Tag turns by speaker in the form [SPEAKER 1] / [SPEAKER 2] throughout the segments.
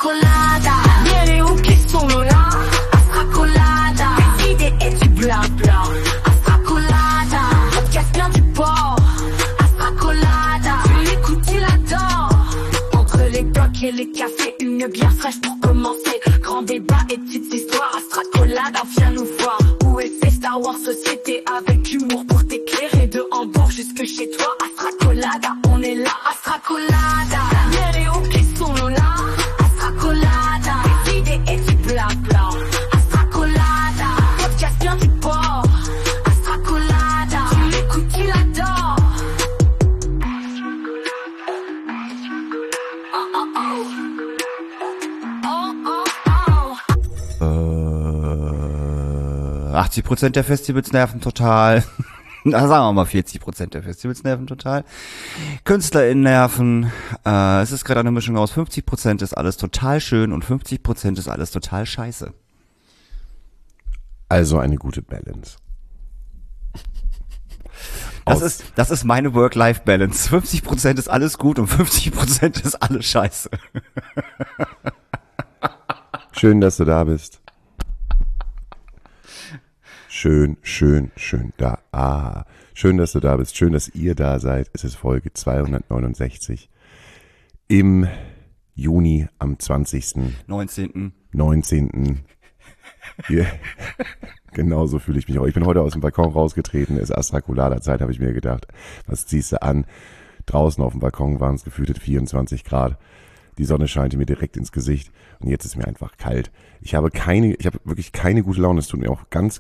[SPEAKER 1] Assacolata, viene un che sono là. Assacolata, idée et du blabla. Assacolata, podcast bien du port. Assacolata, tu l'écoutes, tu l'adores. Entre les blocs et les cafés, une bière fraîche pour commencer. Grand débat et petites histoires. Assacolata, viens nous voir. Où est fait Star Wars Société avec humour pour t'éclairer de Hambourg jusque chez toi. Assacolata, on est là. Assacolata, viene un che sono là. Assacolata, idée et du blabla. Assacolata, podcast bien du port. Assacolata, tu l'écoutes, tu l'adores. Oh, oh, oh. Oh, oh, oh.
[SPEAKER 2] 80% der Festivals nerven total. Na, sagen wir mal 40% der Festivals nerven total. KünstlerInnen nerven. Es ist gerade eine Mischung aus 50% ist alles total schön und 50% ist alles total scheiße.
[SPEAKER 3] Also eine gute Balance.
[SPEAKER 2] Das ist meine Work-Life-Balance. 50% ist alles gut und 50% ist alles scheiße.
[SPEAKER 3] Schön, dass du da bist. Schön da. Schön, dass du da bist. Schön, dass ihr da seid. Es ist Folge 269 im Juni am 20. 19. Hier. Genauso fühle ich mich auch. Ich bin heute aus dem Balkon rausgetreten. Es ist Assacolata-Zeit, habe ich mir gedacht. Was ziehst du an? Draußen auf dem Balkon waren es gefühlte 24 Grad. Die Sonne scheinte mir direkt ins Gesicht und jetzt ist mir einfach kalt. Ich habe wirklich keine gute Laune. Es tut mir auch ganz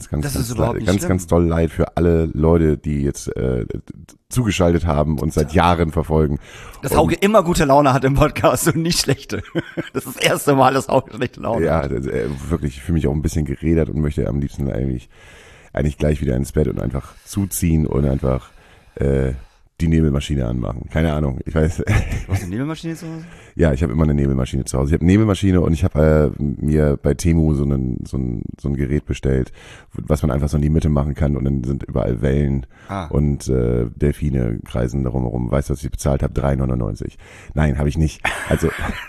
[SPEAKER 3] doll leid für alle Leute, die jetzt zugeschaltet haben und seit Jahren verfolgen.
[SPEAKER 2] Dass Hauke immer gute Laune hat im Podcast und nicht schlechte. Das ist das erste Mal, dass Hauke schlechte Laune hat.
[SPEAKER 3] Ja, wirklich, ich fühle mich auch ein bisschen gerädert und möchte am liebsten eigentlich gleich wieder ins Bett und einfach zuziehen und einfach die Nebelmaschine anmachen. Keine Ahnung, ich weiß.
[SPEAKER 2] Du hast eine Nebelmaschine zu Hause?
[SPEAKER 3] Ja, ich habe immer eine Nebelmaschine zu Hause. Ich habe eine Nebelmaschine und ich habe mir bei Temu so ein Gerät bestellt, was man einfach so in die Mitte machen kann und dann sind überall Wellen und Delfine kreisen darum herum. Weißt du, was ich bezahlt habe? 3,99. Nein, habe ich nicht. Also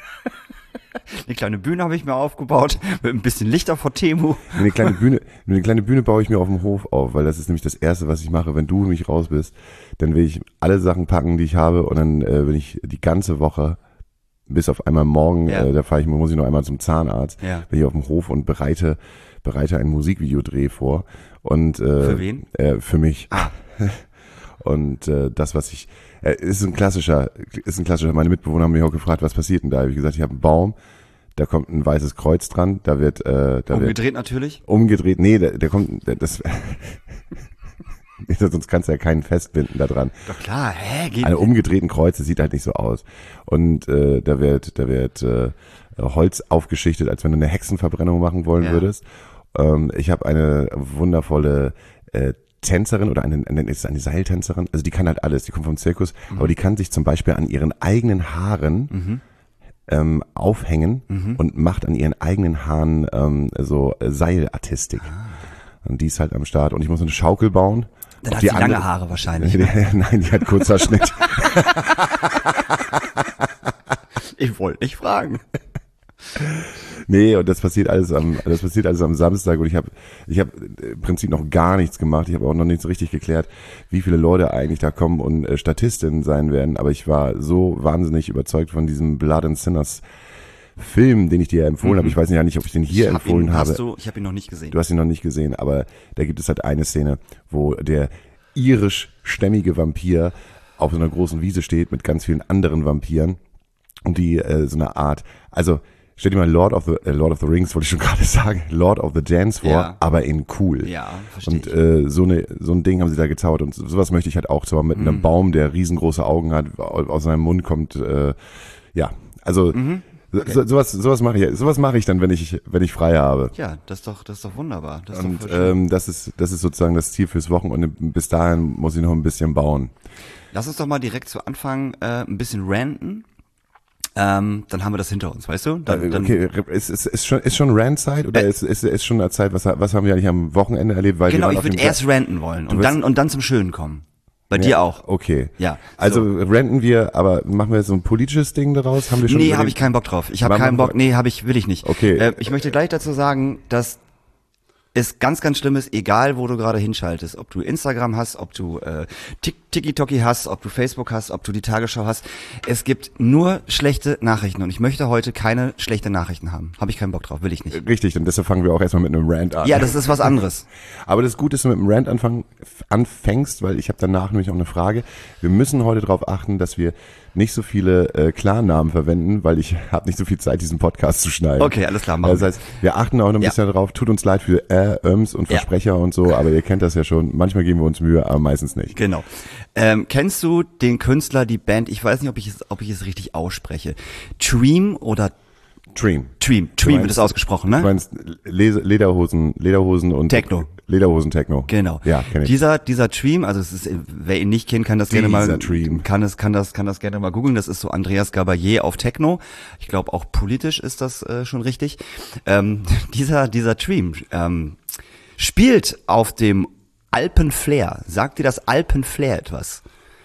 [SPEAKER 2] eine kleine Bühne habe ich mir aufgebaut, mit ein bisschen Lichter vor Temu.
[SPEAKER 3] Eine kleine Bühne baue ich mir auf dem Hof auf, weil das ist nämlich das Erste, was ich mache, wenn du mich raus bist. Dann will ich alle Sachen packen, die ich habe und dann will ich die ganze Woche, bis auf einmal morgen, muss ich noch einmal zum Zahnarzt, bin ich auf dem Hof und bereite ein Musikvideodreh vor. Und
[SPEAKER 2] für wen?
[SPEAKER 3] Für mich. Und das, was ich ist ein klassischer. Meine Mitbewohner haben mich auch gefragt, was passiert denn da? Hab ich gesagt, ich habe einen Baum, da kommt ein weißes Kreuz dran, da wird
[SPEAKER 2] umgedreht natürlich?
[SPEAKER 3] Umgedreht, nee, der kommt das sonst kannst du ja keinen festbinden da dran.
[SPEAKER 2] Doch klar, geht
[SPEAKER 3] Eine umgedrehten Kreuze sieht halt nicht so aus. Und da wird Holz aufgeschichtet, als wenn du eine Hexenverbrennung machen wollen würdest. Ich habe eine wundervolle Tänzerin oder eine Seiltänzerin, also die kann halt alles, die kommt vom Zirkus, aber die kann sich zum Beispiel an ihren eigenen Haaren aufhängen und macht an ihren eigenen Haaren so Seilartistik. Und die ist halt am Start und ich muss eine Schaukel bauen.
[SPEAKER 2] Dann hat sie lange Haare wahrscheinlich.
[SPEAKER 3] Nein, die hat kurzer Schnitt.
[SPEAKER 2] Ich wollte nicht fragen.
[SPEAKER 3] Nee, und das passiert alles am Samstag und ich habe im Prinzip noch gar nichts gemacht. Ich habe auch noch nicht so richtig geklärt, wie viele Leute eigentlich da kommen und Statistinnen sein werden. Aber ich war so wahnsinnig überzeugt von diesem Blood and Sinners Film, den ich dir empfohlen habe. Ich weiß nicht, ob ich den hier empfohlen habe.
[SPEAKER 2] Ich habe ihn noch nicht gesehen.
[SPEAKER 3] Du hast ihn noch nicht gesehen, aber da gibt es halt eine Szene, wo der irischstämmige Vampir auf so einer großen Wiese steht mit ganz vielen anderen Vampiren und die so eine Art, also stell dir mal Lord of the Rings, wollte ich schon gerade sagen, Lord of the Dance vor, aber in cool.
[SPEAKER 2] Ja, verstehe ich.
[SPEAKER 3] Und so ein Ding haben sie da gezaubert und sowas möchte ich halt auch zaubern mit einem Baum, der riesengroße Augen hat, aus seinem Mund kommt, also sowas mache ich dann, wenn ich frei habe.
[SPEAKER 2] Ja, das ist doch wunderbar. Das
[SPEAKER 3] ist sozusagen das Ziel fürs Wochenende. Bis dahin muss ich noch ein bisschen bauen.
[SPEAKER 2] Lass uns doch mal direkt zu Anfang ein bisschen ranten. Dann haben wir das hinter uns, weißt du?
[SPEAKER 3] Okay, ist schon Rant-Zeit oder ist schon eine Zeit, was haben wir eigentlich am Wochenende erlebt? Weil
[SPEAKER 2] genau, ich würde erst ranten wollen und dann zum Schönen kommen. Bei dir auch.
[SPEAKER 3] Okay.
[SPEAKER 2] Ja.
[SPEAKER 3] Also ranten wir, aber machen wir so ein politisches Ding daraus? Haben wir schon
[SPEAKER 2] Nee, habe ich keinen Bock drauf. Ich habe keinen Bock. Nee, will ich nicht.
[SPEAKER 3] Okay.
[SPEAKER 2] Ich möchte gleich dazu sagen, dass es ganz, ganz schlimm ist, egal wo du gerade hinschaltest, ob du Instagram hast, ob du TikTok hast, ob du Facebook hast, ob du die Tagesschau hast. Es gibt nur schlechte Nachrichten und ich möchte heute keine schlechten Nachrichten haben. Habe ich keinen Bock drauf, will ich nicht.
[SPEAKER 3] Richtig, und deshalb fangen wir auch erstmal mit einem Rant an.
[SPEAKER 2] Ja, das ist was anderes.
[SPEAKER 3] Aber das Gute ist, dass du mit einem Rant anfängst, weil ich habe danach nämlich auch eine Frage. Wir müssen heute darauf achten, dass wir nicht so viele Klarnamen verwenden, weil ich habe nicht so viel Zeit, diesen Podcast zu schneiden.
[SPEAKER 2] Okay, alles klar, machen
[SPEAKER 3] Das heißt, wir achten auch noch ein bisschen darauf. Tut uns leid für Öms und Versprecher und so, aber ihr kennt das ja schon. Manchmal geben wir uns Mühe, aber meistens nicht.
[SPEAKER 2] Genau. Kennst du den Künstler, die Band, ich weiß nicht, ob ich es richtig ausspreche, Dream oder
[SPEAKER 3] Dream.
[SPEAKER 2] Dream wird es ausgesprochen, ne?
[SPEAKER 3] Du meinst Lederhosen und
[SPEAKER 2] Techno.
[SPEAKER 3] Lederhosen Techno.
[SPEAKER 2] Genau.
[SPEAKER 3] Ja, kenn ich.
[SPEAKER 2] Dieser Dream, also es ist, wer ihn nicht kennt, kann das gerne mal
[SPEAKER 3] Dream.
[SPEAKER 2] kann das gerne mal googeln. Das ist so Andreas Gabayé auf Techno. Ich glaube auch politisch ist das schon richtig. Dieser Dream spielt auf dem Alpenflair. Sagt dir das Alpenflair etwas?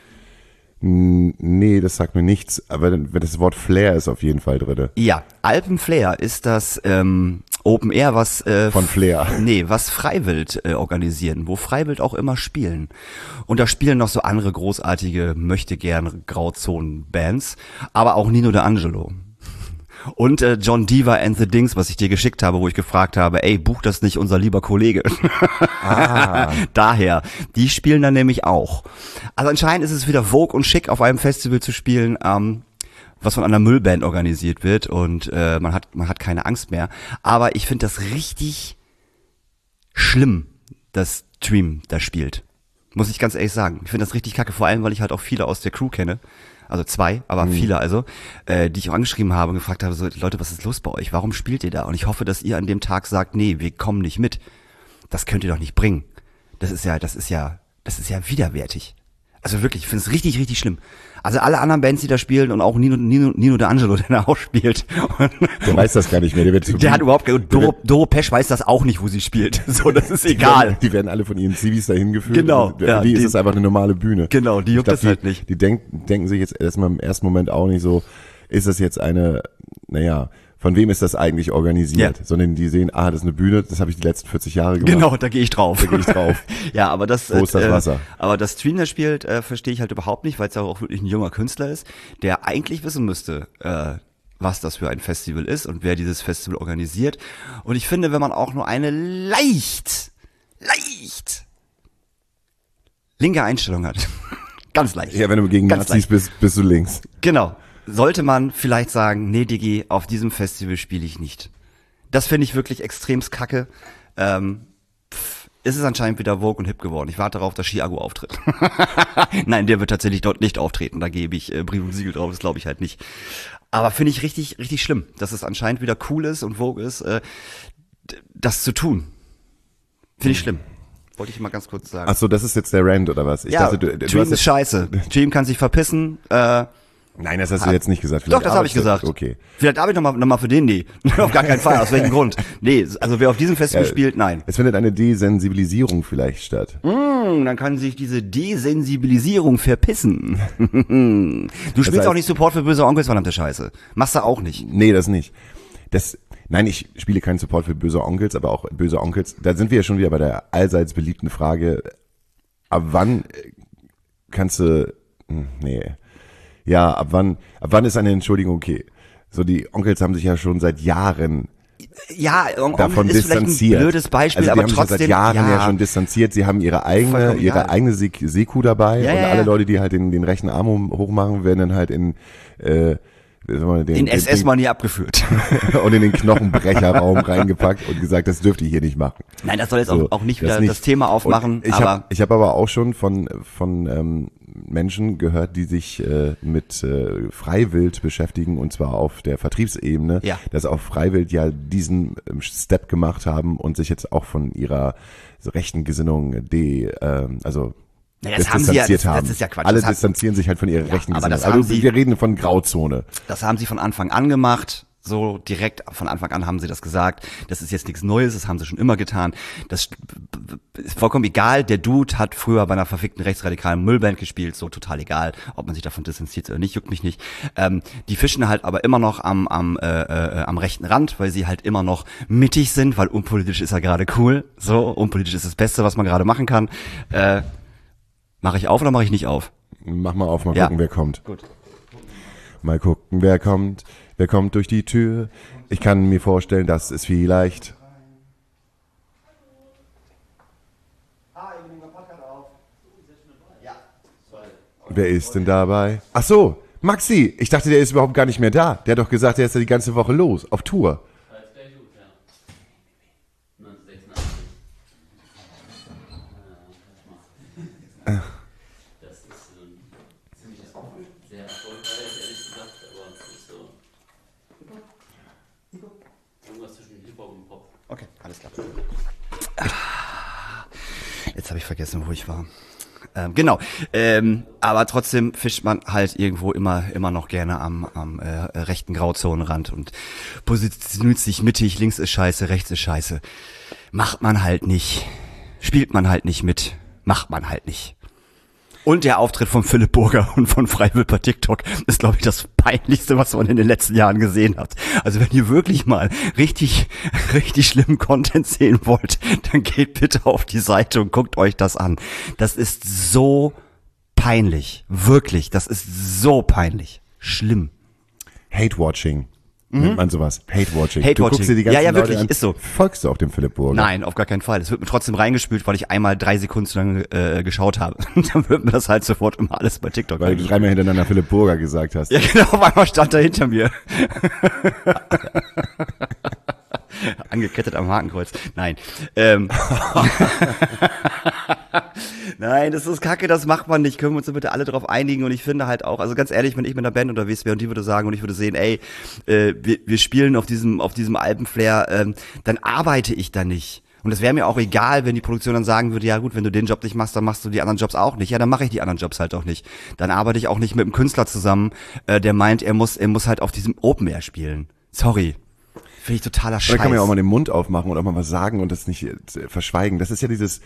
[SPEAKER 3] Nee, das sagt mir nichts, aber das Wort Flair ist auf jeden Fall drin.
[SPEAKER 2] Ja, Alpenflair ist das Open Air, was
[SPEAKER 3] Von Flair.
[SPEAKER 2] was Freiwild organisieren, wo Freiwild auch immer spielen. Und da spielen noch so andere großartige, möchte gern Grauzonen-Bands, aber auch Nino D'Angelo. Und John Diva and the Dings, was ich dir geschickt habe, wo ich gefragt habe, ey, bucht das nicht unser lieber Kollege? Daher, die spielen dann nämlich auch. Also anscheinend ist es wieder Vogue und schick, auf einem Festival zu spielen, was von einer Müllband organisiert wird und man hat keine Angst mehr. Aber ich finde das richtig schlimm, dass Dream da spielt. Muss ich ganz ehrlich sagen. Ich finde das richtig kacke, vor allem, weil ich halt auch viele aus der Crew kenne. Also 2, aber viele also, die ich auch angeschrieben habe und gefragt habe, so, Leute, was ist los bei euch? Warum spielt ihr da? Und ich hoffe, dass ihr an dem Tag sagt, nee, wir kommen nicht mit. Das könnt ihr doch nicht bringen. Das ist ja widerwärtig. Also wirklich, ich finde es richtig, richtig schlimm. Also alle anderen Bands, die da spielen und auch Nino D'Angelo, der da auch spielt.
[SPEAKER 3] Der weiß das gar nicht mehr.
[SPEAKER 2] Der hat überhaupt, Doro Pesch weiß das auch nicht, wo sie spielt. So, das ist egal.
[SPEAKER 3] Die werden alle von ihren Civis dahin geführt.
[SPEAKER 2] Genau.
[SPEAKER 3] Für die ist es einfach eine normale Bühne.
[SPEAKER 2] Genau, die juckt das halt nicht.
[SPEAKER 3] Die denken sich jetzt erstmal im ersten Moment auch nicht so, ist das jetzt von wem ist das eigentlich organisiert?
[SPEAKER 2] Ja.
[SPEAKER 3] Sondern die sehen, das ist eine Bühne, das habe ich die letzten 40 Jahre gemacht.
[SPEAKER 2] Genau, da gehe ich drauf. Ja, aber das,
[SPEAKER 3] Wo ist das Wasser?
[SPEAKER 2] Aber das Stream, der spielt, verstehe ich halt überhaupt nicht, weil es ja auch wirklich ein junger Künstler ist, der eigentlich wissen müsste, was das für ein Festival ist und wer dieses Festival organisiert. Und ich finde, wenn man auch nur eine leicht linke Einstellung hat, ganz leicht.
[SPEAKER 3] Ja, wenn du gegen
[SPEAKER 2] Ganz
[SPEAKER 3] Nazis bist du links.
[SPEAKER 2] Genau. Sollte man vielleicht sagen, nee, Digi, auf diesem Festival spiele ich nicht. Das finde ich wirklich extremst kacke. Ist es anscheinend wieder Vogue und hip geworden. Ich warte darauf, dass Chiago auftritt. Nein, der wird tatsächlich dort nicht auftreten. Da gebe ich Brief und Siegel drauf. Das glaube ich halt nicht. Aber finde ich richtig, richtig schlimm, dass es anscheinend wieder cool ist und Vogue ist, das zu tun. Finde ich schlimm. Wollte ich mal ganz kurz sagen.
[SPEAKER 3] Ach so, das ist jetzt der Rant oder was? Ich dachte, du
[SPEAKER 2] Dream
[SPEAKER 3] hast
[SPEAKER 2] ist scheiße. Dream kann sich verpissen.
[SPEAKER 3] Nein, das hast du jetzt nicht gesagt.
[SPEAKER 2] Doch, das habe ich gesagt.
[SPEAKER 3] Okay.
[SPEAKER 2] Vielleicht habe ich noch mal für den, nee. Auf gar keinen Fall. Aus welchem Grund? Nee, also wer auf diesem Festival spielt, nein.
[SPEAKER 3] Es findet eine Desensibilisierung vielleicht statt.
[SPEAKER 2] Dann kann sich diese Desensibilisierung verpissen. Du spielst
[SPEAKER 3] heißt,
[SPEAKER 2] auch nicht Support für böse Onkels, verdammte Scheiße. Machst du auch nicht.
[SPEAKER 3] Nee, das nicht. Nein, ich spiele keinen Support für böse Onkels, aber auch böse Onkels. Da sind wir ja schon wieder bei der allseits beliebten Frage, ab wann kannst du, ab wann ist eine Entschuldigung okay? So, die Onkels haben sich ja schon seit Jahren
[SPEAKER 2] Ja,
[SPEAKER 3] davon
[SPEAKER 2] ist vielleicht
[SPEAKER 3] distanziert.
[SPEAKER 2] ein blödes Beispiel,
[SPEAKER 3] also die
[SPEAKER 2] aber
[SPEAKER 3] haben
[SPEAKER 2] trotzdem.
[SPEAKER 3] sich seit Jahren ja schon distanziert. Sie haben ihre eigene Seku dabei
[SPEAKER 2] Ja,
[SPEAKER 3] und
[SPEAKER 2] ja,
[SPEAKER 3] alle
[SPEAKER 2] ja.
[SPEAKER 3] Leute, die halt den rechten Arm hochmachen, werden dann halt in
[SPEAKER 2] SS-Manier abgeführt.
[SPEAKER 3] und in den Knochenbrecherraum reingepackt und gesagt, das dürft ihr hier nicht machen.
[SPEAKER 2] Nein, das soll jetzt
[SPEAKER 3] So,
[SPEAKER 2] auch nicht
[SPEAKER 3] das
[SPEAKER 2] wieder
[SPEAKER 3] nicht.
[SPEAKER 2] das Thema aufmachen.
[SPEAKER 3] Und ich habe aber auch schon von Menschen gehört, die sich mit Freiwild beschäftigen, und zwar auf der Vertriebsebene,
[SPEAKER 2] Ja.
[SPEAKER 3] dass auch Freiwild ja diesen Step gemacht haben und sich jetzt auch von ihrer rechten Gesinnung
[SPEAKER 2] Das haben sie ja, das ist ja Quatsch.
[SPEAKER 3] Alle
[SPEAKER 2] Das
[SPEAKER 3] distanzieren sich halt von ihrer rechten
[SPEAKER 2] aber
[SPEAKER 3] Gesinnung.
[SPEAKER 2] das haben
[SPEAKER 3] Also
[SPEAKER 2] sie-
[SPEAKER 3] wir reden von Grauzone.
[SPEAKER 2] Das haben sie von Anfang an gemacht. So direkt von Anfang an haben sie das gesagt. Das ist jetzt nichts Neues, das haben sie schon immer getan. Das ist vollkommen egal. Der Dude hat früher bei einer verfickten rechtsradikalen Müllband gespielt, so total egal, ob man sich davon distanziert oder nicht, juckt mich nicht. Die fischen halt aber immer noch am rechten Rand, weil sie halt immer noch mittig sind, weil unpolitisch ist ja gerade cool. So, unpolitisch ist das Beste, was man gerade machen kann. Mache ich auf oder mache ich nicht auf?
[SPEAKER 3] Mach mal auf, mal
[SPEAKER 2] Ja.
[SPEAKER 3] gucken, wer kommt.
[SPEAKER 2] Gut.
[SPEAKER 3] Mal gucken, wer kommt. Wer kommt durch die Tür? Ich kann mir vorstellen, dass es vielleicht... Wer ist denn dabei? Ach so, Maxi. Ich dachte, der ist überhaupt gar nicht mehr da. Der hat doch gesagt, der ist ja die ganze Woche los, auf Tour.
[SPEAKER 4] Alles gleich gut, ja. 1986. Das ist ziemlich sehr erfolgreich, ehrlich gesagt, aber es ist so irgendwas zwischen Hip-Hop und Pop.
[SPEAKER 2] Okay, alles klar. Jetzt habe ich vergessen, wo ich war. Genau, aber trotzdem fischt man halt irgendwo immer noch gerne am rechten Grauzonenrand und positioniert sich mittig, links ist scheiße, rechts ist scheiße. Macht man halt nicht, spielt man halt nicht mit, macht man halt nicht. Und der Auftritt von Philipp Burger und von Freiwild bei TikTok ist, glaube ich, das Peinlichste, was man in den letzten Jahren gesehen hat. Also wenn ihr wirklich mal richtig schlimmen Content sehen wollt, dann geht bitte auf die Seite und guckt euch das an. Das ist so peinlich. Wirklich, das ist so peinlich. Schlimm.
[SPEAKER 3] Hate-Watching. Nennt man sowas. Hate-Watching. Du
[SPEAKER 2] Hate-Watching.
[SPEAKER 3] guckst dir die ganzen
[SPEAKER 2] Ja,
[SPEAKER 3] Leute
[SPEAKER 2] wirklich,
[SPEAKER 3] an.
[SPEAKER 2] ist so.
[SPEAKER 3] Folgst du auch dem Philipp Burger?
[SPEAKER 2] Nein, auf gar keinen Fall. Es wird mir trotzdem reingespült, weil ich einmal 3 Sekunden zu lange geschaut habe. Dann wird mir das halt sofort immer alles bei TikTok
[SPEAKER 3] Weil du dreimal hintereinander Philipp Burger gesagt hast.
[SPEAKER 2] Ja, genau, auf einmal stand er hinter mir. Angekettet am Hakenkreuz. Nein. Nein, das ist Kacke, das macht man nicht. Können wir uns bitte alle drauf einigen? Und ich finde halt auch, also ganz ehrlich, wenn ich mit einer Band unterwegs wäre und die würde sagen und ich würde sehen, ey, wir spielen auf diesem Alpenflair, dann arbeite ich da nicht. Und es wäre mir auch egal, wenn die Produktion dann sagen würde, ja gut, wenn du den Job nicht machst, dann machst du die anderen Jobs auch nicht. Ja, dann mache ich die anderen Jobs halt auch nicht. Dann arbeite ich auch nicht mit einem Künstler zusammen, der meint, er muss halt auf diesem Open Air spielen. Sorry. Finde ich totaler Scheiß.
[SPEAKER 3] Da kann man ja auch mal den Mund aufmachen und auch mal was sagen und das nicht verschweigen. Das ist ja dieses,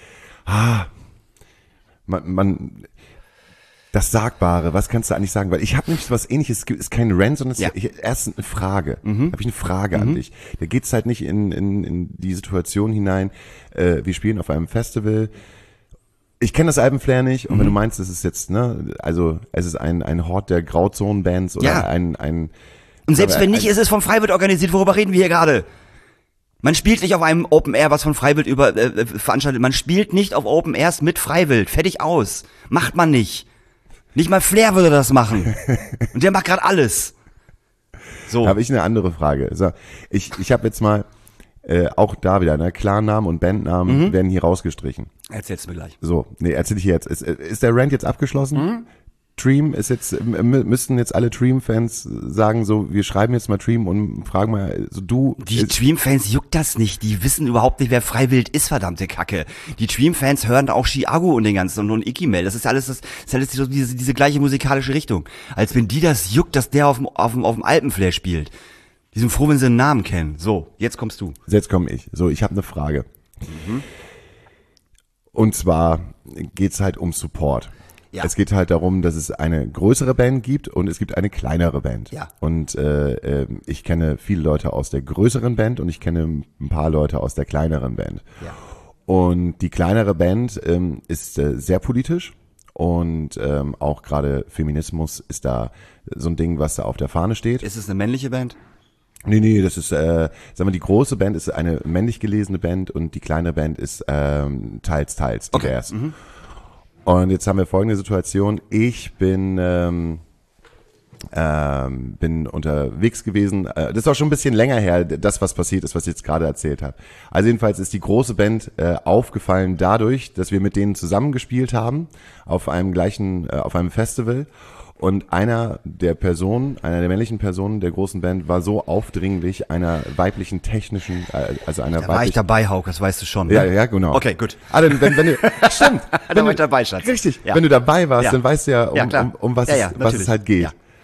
[SPEAKER 3] das Sagbare, was kannst du eigentlich sagen? Weil ich habe nicht so was Ähnliches, es ist kein Rant, sondern es ist erst eine Frage. Habe ich eine Frage an dich. Da geht's halt nicht in die Situation hinein, wir spielen auf einem Festival. Ich kenne das Alpenflair nicht und wenn du meinst, es ist jetzt, ne, also es ist ein Hort der Grauzonenbands oder ein
[SPEAKER 2] Und selbst wenn nicht, ist es von Freiwild organisiert. Worüber reden wir hier gerade? Man spielt nicht auf einem Open Air, was von Freiwild veranstaltet. Man spielt nicht auf Open Airs mit Freiwild. Fertig aus. Macht man nicht. Nicht mal Flair würde das machen. Und der macht gerade alles. So.
[SPEAKER 3] Habe ich eine andere Frage. So, ich habe jetzt mal auch da wieder, ne, Klarnamen und Bandnamen werden hier rausgestrichen.
[SPEAKER 2] Erzähl's mir gleleich.
[SPEAKER 3] So, nee, erzähl ich jetzt. Ist der Rant jetzt abgeschlossen? Dream ist jetzt, müssten jetzt alle Dream-Fans sagen, so, wir schreiben jetzt mal Dream und fragen mal, so du.
[SPEAKER 2] Die Dream-Fans juckt das nicht. Die wissen überhaupt nicht, wer Freiwild ist, verdammte Kacke. Die Dream-Fans hören auch Chiago und den ganzen und Ikimel. Das ist alles so diese gleiche musikalische Richtung. Als wenn die das juckt, dass der auf dem Alpenflair spielt. Die sind froh, wenn sie einen Namen kennen. So, jetzt kommst du.
[SPEAKER 3] Jetzt komme ich. So, ich habe eine Frage. Und zwar geht's halt um Support.
[SPEAKER 2] Ja.
[SPEAKER 3] Es geht halt darum, dass es eine größere Band gibt und es gibt eine kleinere Band.
[SPEAKER 2] Ja.
[SPEAKER 3] Und ich kenne viele Leute aus der größeren Band und ich kenne ein paar Leute aus der kleineren Band.
[SPEAKER 2] Ja.
[SPEAKER 3] Und die kleinere Band ist sehr politisch und auch gerade Feminismus ist da so ein Ding, was da auf der Fahne steht.
[SPEAKER 2] Ist es eine männliche Band?
[SPEAKER 3] Nee, das ist, sagen wir, die große Band ist eine männlich gelesene Band und die kleine Band ist teils divers.
[SPEAKER 2] Okay.
[SPEAKER 3] Und jetzt haben wir folgende Situation. Ich bin unterwegs gewesen. Das ist auch schon ein bisschen länger her, das, was passiert ist, was ich jetzt gerade erzählt habe. Also jedenfalls ist die große Band aufgefallen dadurch, dass wir mit denen zusammengespielt haben auf einem Festival. Und einer der männlichen Personen der großen Band war so aufdringlich einer weiblichen technischen,
[SPEAKER 2] Da war ich dabei, Hauke, das weißt du schon. Ne?
[SPEAKER 3] Ja, genau.
[SPEAKER 2] Okay, gut.
[SPEAKER 3] Also wenn du, stimmt.
[SPEAKER 2] Da war ich dabei, Schatz.
[SPEAKER 3] Richtig.
[SPEAKER 2] Ja.
[SPEAKER 3] Wenn du dabei warst,
[SPEAKER 2] Ja.
[SPEAKER 3] dann weißt du ja,
[SPEAKER 2] Ja, klar.
[SPEAKER 3] um was
[SPEAKER 2] Ja,
[SPEAKER 3] es
[SPEAKER 2] natürlich.
[SPEAKER 3] halt geht.
[SPEAKER 2] Ja.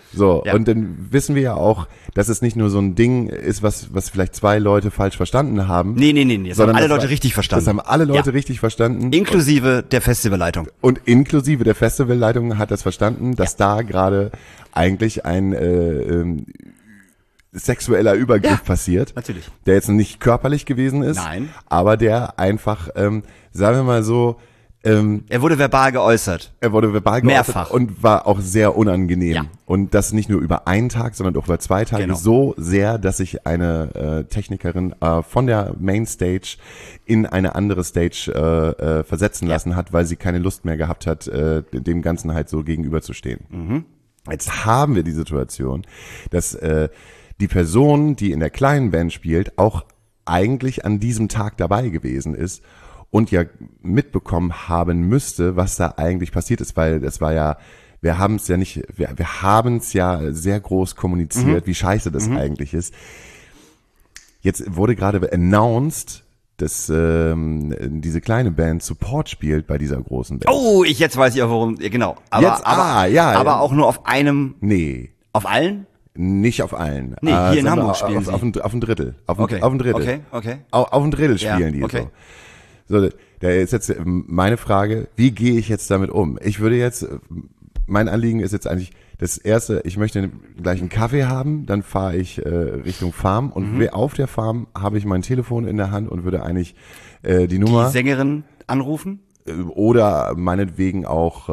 [SPEAKER 3] So,
[SPEAKER 2] Ja.
[SPEAKER 3] und dann wissen wir ja auch, dass es nicht nur so ein Ding ist, was vielleicht 2 Leute falsch verstanden haben.
[SPEAKER 2] Nee, das haben
[SPEAKER 3] sondern
[SPEAKER 2] alle
[SPEAKER 3] das
[SPEAKER 2] Leute richtig verstanden.
[SPEAKER 3] Das haben alle Leute
[SPEAKER 2] Ja.
[SPEAKER 3] richtig verstanden.
[SPEAKER 2] Inklusive der Festivalleitung.
[SPEAKER 3] Und inklusive der Festivalleitung hat das verstanden, dass da gerade eigentlich ein sexueller Übergriff passiert.
[SPEAKER 2] natürlich.
[SPEAKER 3] Der jetzt nicht körperlich gewesen ist.
[SPEAKER 2] Nein.
[SPEAKER 3] Aber der einfach, sagen wir mal so,
[SPEAKER 2] Er wurde verbal geäußert.
[SPEAKER 3] er wurde verbal geäußert
[SPEAKER 2] Mehrfach.
[SPEAKER 3] und war auch sehr unangenehm.
[SPEAKER 2] Ja.
[SPEAKER 3] Und das nicht nur über einen Tag, sondern auch über 2 Tage.
[SPEAKER 2] Genau.
[SPEAKER 3] So sehr, dass sich eine Technikerin von der Mainstage in eine andere Stage versetzen lassen hat, weil sie keine Lust mehr gehabt hat, dem Ganzen halt so gegenüberzustehen.
[SPEAKER 2] Mhm.
[SPEAKER 3] Jetzt haben wir die Situation, dass die Person, die in der kleinen Band spielt, auch eigentlich an diesem Tag dabei gewesen ist und ja mitbekommen haben müsste, was da eigentlich passiert ist, weil es war ja, wir haben es ja sehr groß kommuniziert, wie scheiße das eigentlich ist. Jetzt wurde gerade announced, dass diese kleine Band Support spielt bei dieser großen Band.
[SPEAKER 2] Oh, jetzt weiß ich auch warum. Ja, genau. Aber auch nur auf einem,
[SPEAKER 3] Nee,
[SPEAKER 2] auf allen?
[SPEAKER 3] nicht auf allen.
[SPEAKER 2] Nee, hier in
[SPEAKER 3] sondern
[SPEAKER 2] Hamburg spielen sie.
[SPEAKER 3] auf ein Drittel. Auf
[SPEAKER 2] Okay.
[SPEAKER 3] ein Drittel.
[SPEAKER 2] Okay.
[SPEAKER 3] Auf ein Drittel
[SPEAKER 2] Ja,
[SPEAKER 3] spielen die
[SPEAKER 2] okay.
[SPEAKER 3] so. Da ist jetzt meine Frage, wie gehe ich jetzt damit um? Ich würde jetzt, mein Anliegen ist jetzt eigentlich, das erste, ich möchte gleich einen Kaffee haben, dann fahre ich Richtung Farm und auf der Farm habe ich mein Telefon in der Hand und würde eigentlich die Nummer
[SPEAKER 2] Die Sängerin anrufen?
[SPEAKER 3] oder meinetwegen auch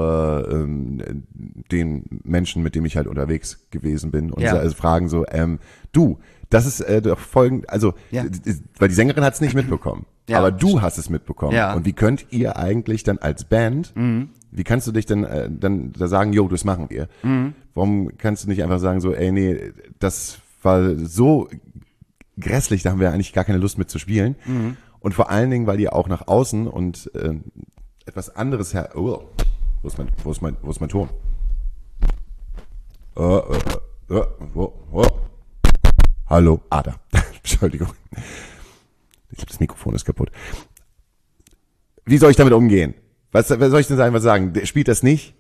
[SPEAKER 3] den Menschen, mit dem ich halt unterwegs gewesen bin und
[SPEAKER 2] Ja.
[SPEAKER 3] fragen so, du, das ist doch folgend, also
[SPEAKER 2] Ja.
[SPEAKER 3] weil die Sängerin hat es nicht mitbekommen,
[SPEAKER 2] Ja.
[SPEAKER 3] aber du hast es mitbekommen.
[SPEAKER 2] Ja.
[SPEAKER 3] Und wie könnt ihr eigentlich dann als Band, wie kannst du dich denn dann da sagen, jo, das machen wir? Warum kannst du nicht einfach sagen so, ey, nee, das war so grässlich, da haben wir eigentlich gar keine Lust mit zu spielen. Und vor allen Dingen, weil ihr auch nach außen und etwas anderes wo ist mein Ton? Hallo, da. Entschuldigung. Ich glaube, das Mikrofon ist kaputt. Wie soll ich damit umgehen? Was soll ich denn sagen? Spielt das nicht?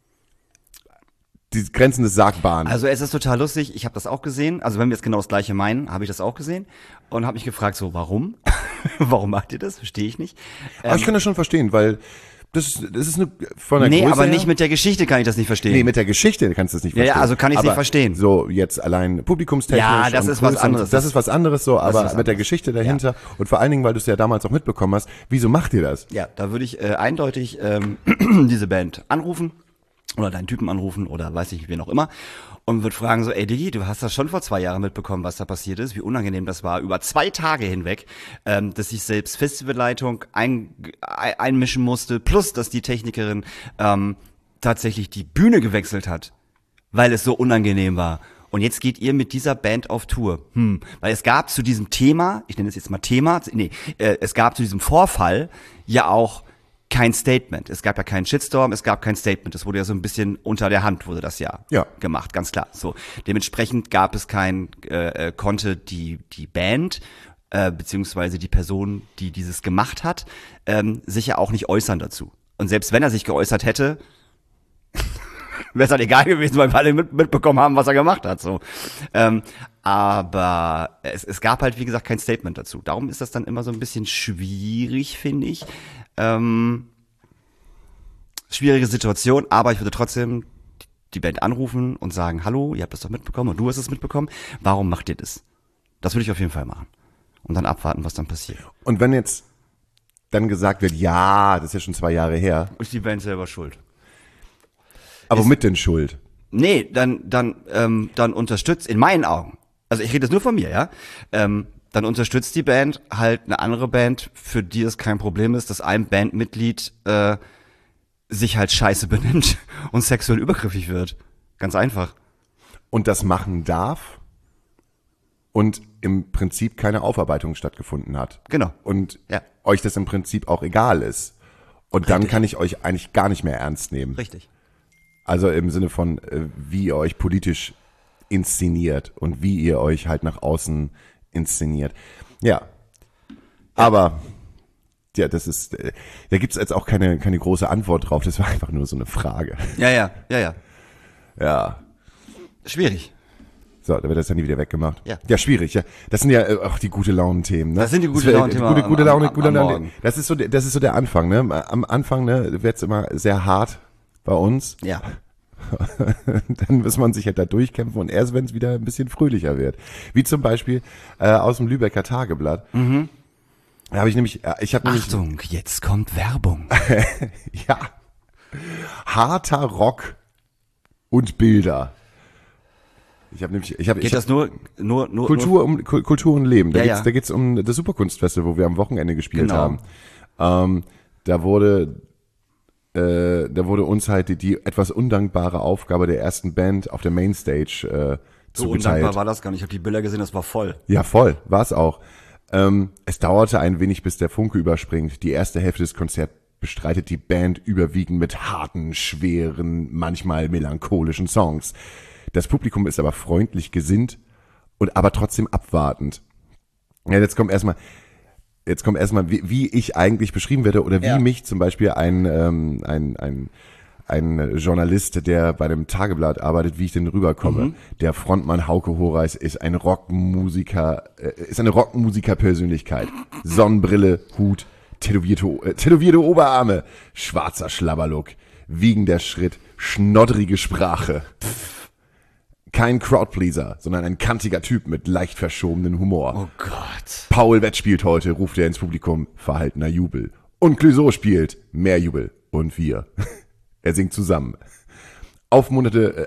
[SPEAKER 3] Die Grenzen des Sagbaren.
[SPEAKER 2] Also es ist total lustig, ich habe das auch gesehen, also wenn wir jetzt genau das gleiche meinen, habe ich das auch gesehen und habe mich gefragt, so warum? Warum macht ihr das? Verstehe ich nicht.
[SPEAKER 3] Aber ich kann das schon verstehen, weil das ist eine von der
[SPEAKER 2] Nee,
[SPEAKER 3] Größe
[SPEAKER 2] aber
[SPEAKER 3] her,
[SPEAKER 2] nicht mit der Geschichte kann ich das nicht verstehen.
[SPEAKER 3] Nee, mit der Geschichte kannst du es nicht
[SPEAKER 2] Ja,
[SPEAKER 3] verstehen.
[SPEAKER 2] ja, also kann ich es nicht
[SPEAKER 3] Aber
[SPEAKER 2] verstehen.
[SPEAKER 3] So jetzt allein publikumstechnisch.
[SPEAKER 2] Ja, das
[SPEAKER 3] und
[SPEAKER 2] ist was
[SPEAKER 3] Größe und
[SPEAKER 2] anderes.
[SPEAKER 3] Das ist was anderes so,
[SPEAKER 2] ist
[SPEAKER 3] aber
[SPEAKER 2] was
[SPEAKER 3] mit der
[SPEAKER 2] anderes.
[SPEAKER 3] Geschichte dahinter und vor allen Dingen, weil du es ja damals auch mitbekommen hast, wieso macht ihr das?
[SPEAKER 2] Ja, da würde ich eindeutig diese Band anrufen oder deinen Typen anrufen oder weiß ich wen auch immer und würde fragen so, ey Diggi, du hast das schon vor 2 Jahren mitbekommen, was da passiert ist, wie unangenehm das war, über 2 Tage hinweg, dass sich selbst Festivalleitung einmischen musste, plus dass die Technikerin tatsächlich die Bühne gewechselt hat, weil es so unangenehm war. Und jetzt geht ihr mit dieser Band auf Tour. Weil es gab zu diesem Thema, ich nenne es jetzt mal Thema, es gab zu diesem Vorfall ja auch kein Statement. Es gab ja keinen Shitstorm, es gab kein Statement. Das wurde ja so ein bisschen unter der Hand, wurde das ja gemacht, ganz klar. So, dementsprechend gab es konnte die Band beziehungsweise die Person, die dieses gemacht hat, sich ja auch nicht äußern dazu. Und selbst wenn er sich geäußert hätte, wäre es halt egal gewesen, weil wir alle mitbekommen haben, was er gemacht hat. So, aber es gab halt, wie gesagt, kein Statement dazu. Darum ist das dann immer so ein bisschen schwierig, finde ich. Schwierige Situation, aber ich würde trotzdem die Band anrufen und sagen, hallo, ihr habt das doch mitbekommen und du hast es mitbekommen. Warum macht ihr das? Das würde ich auf jeden Fall machen. Und dann abwarten, was dann passiert.
[SPEAKER 3] Und wenn jetzt dann gesagt wird, ja, das ist ja schon 2 Jahre her,
[SPEAKER 2] Ist die Band selber schuld?
[SPEAKER 3] aber womit denn Schuld?
[SPEAKER 2] Nee, dann unterstützt, in meinen Augen, also ich rede jetzt nur von mir, ja, dann unterstützt die Band halt eine andere Band, für die es kein Problem ist, dass ein Bandmitglied sich halt scheiße benimmt und sexuell übergriffig wird. Ganz einfach.
[SPEAKER 3] Und das machen darf und im Prinzip keine Aufarbeitung stattgefunden hat.
[SPEAKER 2] Genau.
[SPEAKER 3] Und
[SPEAKER 2] Ja.
[SPEAKER 3] euch das im Prinzip auch egal ist. Und dann kann ich euch eigentlich gar nicht mehr ernst nehmen.
[SPEAKER 2] Richtig.
[SPEAKER 3] Also im Sinne von, wie ihr euch politisch inszeniert und wie ihr euch halt nach außen inszeniert. Ja. Aber, ja, das ist, da gibt's jetzt auch keine große Antwort drauf. Das war einfach nur so eine Frage.
[SPEAKER 2] Ja.
[SPEAKER 3] Ja.
[SPEAKER 2] Schwierig.
[SPEAKER 3] So, da wird das Handy wieder weggemacht.
[SPEAKER 2] Ja.
[SPEAKER 3] Ja, schwierig, ja. Das sind ja auch die gute Launen-Themen, ne?
[SPEAKER 2] Das sind die gute Launen-Themen
[SPEAKER 3] Gute Laune,
[SPEAKER 2] am
[SPEAKER 3] gute Laune.
[SPEAKER 2] Morgen.
[SPEAKER 3] Das ist so der Anfang, ne? Am Anfang, ne, wird's immer sehr hart bei uns.
[SPEAKER 2] Ja.
[SPEAKER 3] Dann muss man sich halt da durchkämpfen und erst wenn es wieder ein bisschen fröhlicher wird. Wie zum Beispiel aus dem Lübecker Tageblatt. Da habe ich nämlich,
[SPEAKER 2] Achtung, jetzt kommt Werbung.
[SPEAKER 3] ja, harter Rock und Bilder.
[SPEAKER 2] Geht das nur
[SPEAKER 3] Kultur und Leben.
[SPEAKER 2] Ja,
[SPEAKER 3] Da geht's um das Superkunstfestival, wo wir am Wochenende gespielt
[SPEAKER 2] Genau.
[SPEAKER 3] haben. Da wurde uns halt die etwas undankbare Aufgabe der ersten Band auf der Mainstage
[SPEAKER 2] so
[SPEAKER 3] zugeteilt.
[SPEAKER 2] undankbar war das gar nicht. Ich habe die Bilder gesehen, das war voll.
[SPEAKER 3] Ja, voll, war's auch. Es dauerte ein wenig, bis der Funke überspringt. Die erste Hälfte des Konzerts bestreitet die Band überwiegend mit harten, schweren, manchmal melancholischen Songs. Das Publikum ist aber freundlich gesinnt und aber trotzdem abwartend. Ja, jetzt kommt erstmal, wie ich eigentlich beschrieben werde oder wie mich zum Beispiel ein Journalist, der bei einem Tageblatt arbeitet, wie ich denn rüberkomme. Der Frontmann Hauke Horeis ist eine Rockmusiker-Persönlichkeit. Sonnenbrille, Hut, tätowierte Oberarme, schwarzer Schlabberlook, wiegender Schritt, schnoddrige Sprache. Kein Crowdpleaser, sondern ein kantiger Typ mit leicht verschobenen Humor.
[SPEAKER 2] Oh Gott.
[SPEAKER 3] Paul Wett spielt heute, ruft er ins Publikum, verhaltener Jubel. Und Clouseau spielt, mehr Jubel. Und wir. Er singt zusammen. Aufmunternder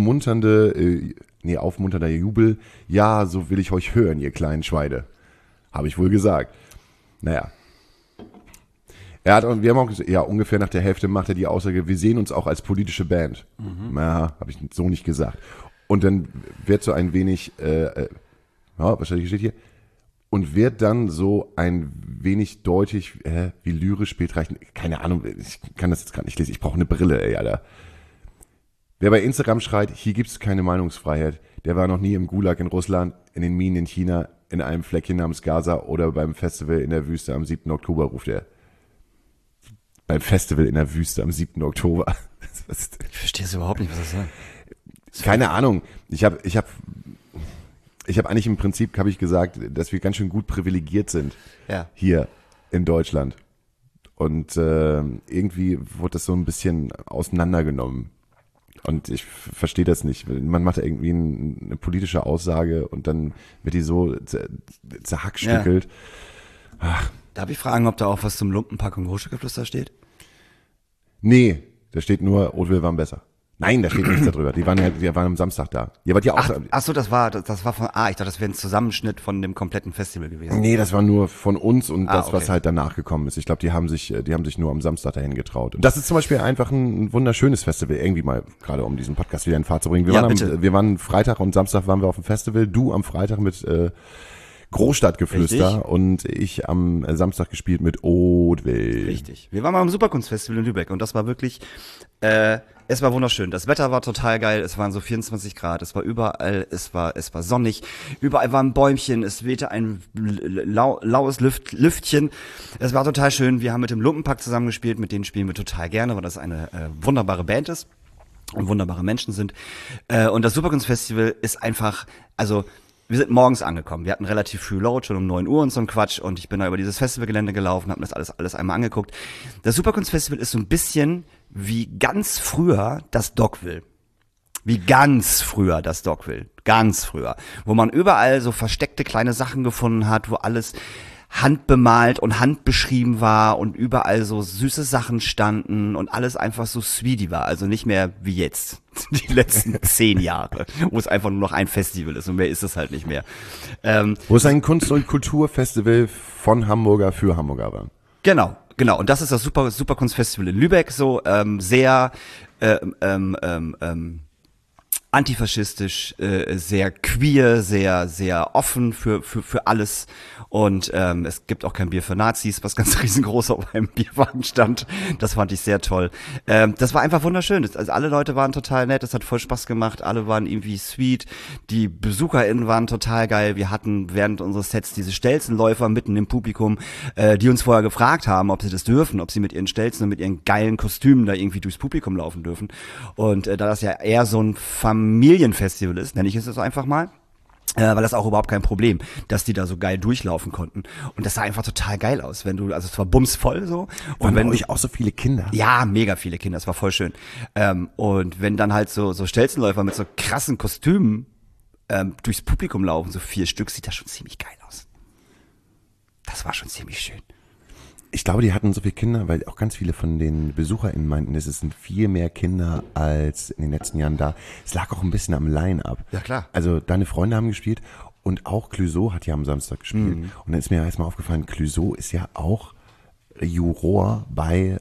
[SPEAKER 3] Jubel. Ja, so will ich euch hören, ihr kleinen Schweine. Habe ich wohl gesagt. Naja. Wir haben auch gesagt, ja, ungefähr nach der Hälfte macht er die Aussage, wir sehen uns auch als politische Band. Na, habe ich so nicht gesagt. Und dann wird so ein wenig, wahrscheinlich steht hier, und wird dann so ein wenig deutlich, wie lyrisch bildreich, keine Ahnung, ich kann das jetzt gerade nicht lesen, ich brauche eine Brille, ey, Alter. Wer bei Instagram schreit, hier gibt's keine Meinungsfreiheit, der war noch nie im Gulag in Russland, in den Minen in China, in einem Fleckchen namens Gaza oder beim Festival in der Wüste am 7. Oktober, ruft er. Beim Festival in der Wüste am 7. Oktober.
[SPEAKER 2] Ich verstehe es überhaupt nicht, was das soll.
[SPEAKER 3] Keine Ahnung. Ich habe eigentlich im Prinzip, habe ich gesagt, dass wir ganz schön gut privilegiert sind hier in Deutschland. Und irgendwie wurde das so ein bisschen auseinandergenommen. Und ich verstehe das nicht. Man macht irgendwie eine politische Aussage und dann wird die so zerhackstückelt.
[SPEAKER 2] Ja. Darf ich fragen, ob da auch was zum Lumpenpack und Großstückgeflüster steht?
[SPEAKER 3] Nee, da steht nur, Oatville waren besser. Nein, da steht nichts darüber. Wir waren am Samstag da. Ihr wart ja auch.
[SPEAKER 2] Ach so, das war von, ich dachte, das wäre ein Zusammenschnitt von dem kompletten Festival gewesen.
[SPEAKER 3] Nee, das war nur von uns und das,
[SPEAKER 2] okay.
[SPEAKER 3] was halt danach gekommen ist. Ich glaube, die haben sich nur am Samstag dahin getraut. Und das ist zum Beispiel einfach ein wunderschönes Festival, irgendwie mal, gerade um diesen Podcast wieder in Fahrt zu bringen. Wir waren Freitag und Samstag waren wir auf dem Festival. Du am Freitag mit, Großstadtgeflüster. Richtig. Und ich am Samstag gespielt mit Oatville.
[SPEAKER 2] Richtig. Wir waren mal am Superkunstfestival in Lübeck und das war wirklich, es war wunderschön. Das Wetter war total geil. Es waren so 24 Grad. Es war überall, es war sonnig. Überall waren Bäumchen. Es wehte ein laues Lüftchen. Es war total schön. Wir haben mit dem Lumpenpack zusammengespielt. Mit denen spielen wir total gerne, weil das eine wunderbare Band ist und wunderbare Menschen sind. Und das Superkunstfestival ist einfach, also, wir sind morgens angekommen. Wir hatten relativ früh Load, schon um 9 Uhr und so ein Quatsch. Und ich bin da über dieses Festivalgelände gelaufen, habe mir das alles einmal angeguckt. Das Superkunstfestival ist so ein bisschen wie ganz früher das Dogville. Wie ganz früher das Dogville. Ganz früher. Wo man überall so versteckte kleine Sachen gefunden hat, wo alles handbemalt und handbeschrieben war und überall so süße Sachen standen und alles einfach so sweetie war. Also nicht mehr wie jetzt, die letzten 10 Jahre, wo es einfach nur noch ein Festival ist und mehr ist es halt nicht mehr.
[SPEAKER 3] Wo es ein Kunst- und Kulturfestival von Hamburger für Hamburger war.
[SPEAKER 2] Genau. Und das ist das Superkunstfestival in Lübeck, so sehr antifaschistisch, sehr queer, sehr offen für alles. Und es gibt auch kein Bier für Nazis, was ganz riesengroß auf einem Bierwagen stand. Das fand ich sehr toll. Das war einfach wunderschön. Also alle Leute waren total nett, es hat voll Spaß gemacht, alle waren irgendwie sweet. Die BesucherInnen waren total geil. Wir hatten während unseres Sets diese Stelzenläufer mitten im Publikum, die uns vorher gefragt haben, ob sie das dürfen, ob sie mit ihren Stelzen und mit ihren geilen Kostümen da irgendwie durchs Publikum laufen dürfen. Und da das ja eher so ein Familienfestival ist, nenne ich es jetzt einfach mal. Weil das auch überhaupt kein Problem, dass die da so geil durchlaufen konnten. Und das sah einfach total geil aus, also es war bumsvoll so.
[SPEAKER 3] Und wenn euch auch so viele Kinder.
[SPEAKER 2] Ja, mega viele Kinder, das war voll schön. Und wenn dann halt so Stelzenläufer mit so krassen Kostümen durchs Publikum laufen, so 4 Stück, sieht das schon ziemlich geil aus. Das war schon ziemlich schön.
[SPEAKER 3] Ich glaube, die hatten so viele Kinder, weil auch ganz viele von den BesucherInnen meinten, es sind viel mehr Kinder als in den letzten Jahren da. Es lag auch ein bisschen am Line-Up.
[SPEAKER 2] Ja, klar.
[SPEAKER 3] Also deine Freunde haben gespielt und auch Clouseau hat ja am Samstag gespielt. Und dann ist mir erstmal aufgefallen, Clouseau ist ja auch Juror bei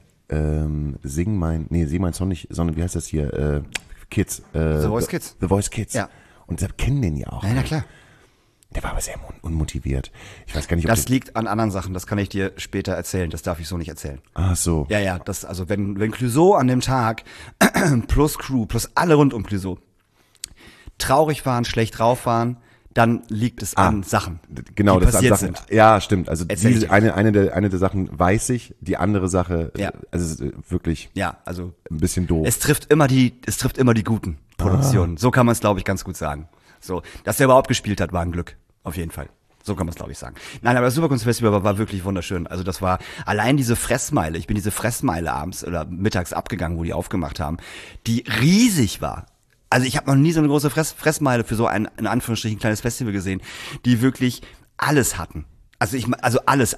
[SPEAKER 3] Sing mein Song nicht, sondern wie heißt das hier? Kids.
[SPEAKER 2] The Voice Kids.
[SPEAKER 3] The Voice Kids.
[SPEAKER 2] Ja.
[SPEAKER 3] Und deshalb kennen den ja auch.
[SPEAKER 2] Na klar.
[SPEAKER 3] Der war aber sehr unmotiviert. Ich weiß gar nicht, ob
[SPEAKER 2] Das liegt an anderen Sachen, das kann ich dir später erzählen, das darf ich so nicht erzählen.
[SPEAKER 3] Ach so.
[SPEAKER 2] Ja, also wenn Clouseau an dem Tag plus Crew, plus alle rund um Clouseau traurig waren, schlecht drauf waren, dann liegt es an Sachen,
[SPEAKER 3] genau,
[SPEAKER 2] die
[SPEAKER 3] das
[SPEAKER 2] passiert
[SPEAKER 3] Sachen,
[SPEAKER 2] sind.
[SPEAKER 3] Ja, stimmt. Also
[SPEAKER 2] Erzähl ich
[SPEAKER 3] diese,
[SPEAKER 2] dir.
[SPEAKER 3] eine der Sachen weiß ich, die andere Sache,
[SPEAKER 2] Ja.
[SPEAKER 3] also es ist wirklich
[SPEAKER 2] Ja, also
[SPEAKER 3] ein bisschen doof.
[SPEAKER 2] es trifft immer die guten Produktionen. So kann man es, glaube ich, ganz gut sagen. So, dass er überhaupt gespielt hat, war ein Glück. Auf jeden Fall. So kann man es, glaube ich, sagen. Nein, aber das Superkunstfestival war wirklich wunderschön. Also das war allein diese Fressmeile. Ich bin diese Fressmeile abends oder mittags abgegangen, wo die aufgemacht haben, die riesig war. Also ich habe noch nie so eine große Fressmeile für so ein, in Anführungsstrichen, kleines Festival gesehen, die wirklich alles hatten. Also alles.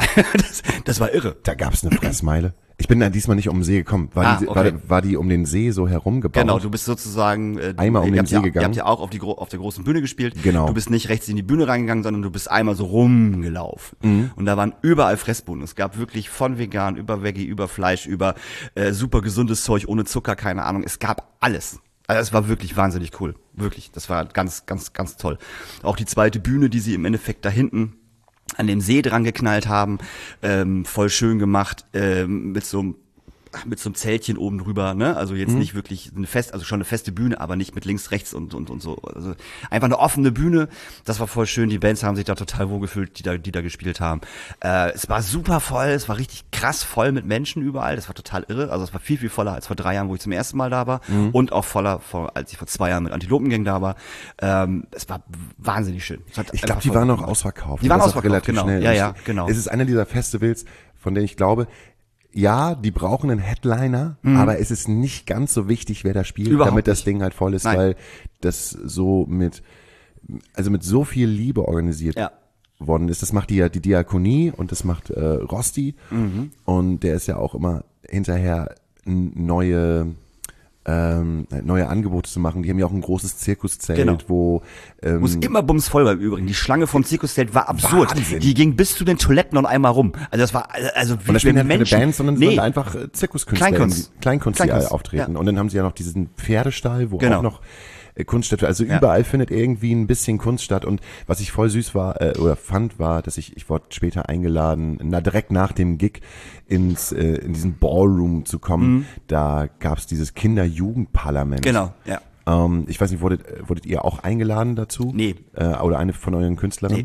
[SPEAKER 2] Das war irre.
[SPEAKER 3] Da gab es eine Fressmeile. Ich bin da diesmal nicht um den See gekommen. War die um den See so herumgebaut?
[SPEAKER 2] Genau, du bist sozusagen
[SPEAKER 3] einmal um den See gegangen.
[SPEAKER 2] Ihr habt ja auch auf der großen Bühne gespielt.
[SPEAKER 3] Genau.
[SPEAKER 2] Du bist nicht rechts in die Bühne reingegangen, sondern du bist einmal so rumgelaufen. Und da waren überall Fressbuden. Es gab wirklich von vegan über Veggie, über Fleisch, über super gesundes Zeug ohne Zucker, keine Ahnung. Es gab alles. Also es war wirklich wahnsinnig cool. Wirklich, das war ganz, ganz, ganz toll. Auch die zweite Bühne, die sie im Endeffekt da hinten an dem See dran geknallt haben, voll schön gemacht, mit so einem Zeltchen oben drüber, ne? Also jetzt nicht wirklich also schon eine feste Bühne, aber nicht mit links, rechts und so. Also einfach eine offene Bühne. Das war voll schön. Die Bands haben sich da total wohlgefühlt, die da gespielt haben. Es war super voll, es war richtig krass voll mit Menschen überall. Das war total irre. Also es war viel, viel voller als vor 3 Jahren, wo ich zum ersten Mal da war. Und auch voller, als ich vor 2 Jahren mit Antilopengang da war. Es war wahnsinnig schön.
[SPEAKER 3] Ich glaube, die waren noch ausverkauft.
[SPEAKER 2] Die waren
[SPEAKER 3] Das
[SPEAKER 2] ausverkauft,
[SPEAKER 3] relativ
[SPEAKER 2] genau.
[SPEAKER 3] schnell.
[SPEAKER 2] Ja, genau.
[SPEAKER 3] Es ist einer dieser Festivals, von denen ich glaube, ja, die brauchen einen Headliner, aber es ist nicht ganz so wichtig, wer da spielt,
[SPEAKER 2] Überhaupt
[SPEAKER 3] damit das
[SPEAKER 2] nicht.
[SPEAKER 3] Ding halt voll ist,
[SPEAKER 2] Nein.
[SPEAKER 3] weil das so mit so viel Liebe organisiert
[SPEAKER 2] Ja.
[SPEAKER 3] worden ist. Das macht die Diakonie und das macht Rosti und der ist ja auch immer hinterher neue Angebote zu machen. Die haben ja auch ein großes Zirkuszelt,
[SPEAKER 2] Genau.
[SPEAKER 3] wo
[SPEAKER 2] Muss immer bumsvoll beim Übrigen. Die Schlange vom Zirkuszelt war absurd.
[SPEAKER 3] Wahnsinn.
[SPEAKER 2] Die ging bis zu den Toiletten und einmal rum. Also das war, also wie
[SPEAKER 3] und da spielen halt keine
[SPEAKER 2] Menschen.
[SPEAKER 3] Bands, sondern sind einfach Zirkuskünstler,
[SPEAKER 2] Kleinkunst.
[SPEAKER 3] Kleinkunst, die
[SPEAKER 2] Kleinkunst,
[SPEAKER 3] auftreten.
[SPEAKER 2] ja.
[SPEAKER 3] Und dann haben sie ja noch diesen Pferdestall, wo
[SPEAKER 2] Genau.
[SPEAKER 3] auch noch Kunst stattfindet. Also überall findet irgendwie ein bisschen Kunst statt. Und was ich voll süß fand, war, dass ich wurde später eingeladen, direkt nach dem Gig in diesen Ballroom zu kommen. Da gab's dieses Kinder-Jugend-Parlament.
[SPEAKER 2] Genau, ja.
[SPEAKER 3] Ich weiß nicht, wurdet ihr auch eingeladen dazu?
[SPEAKER 2] Nee.
[SPEAKER 3] Oder eine von euren Künstlerinnen?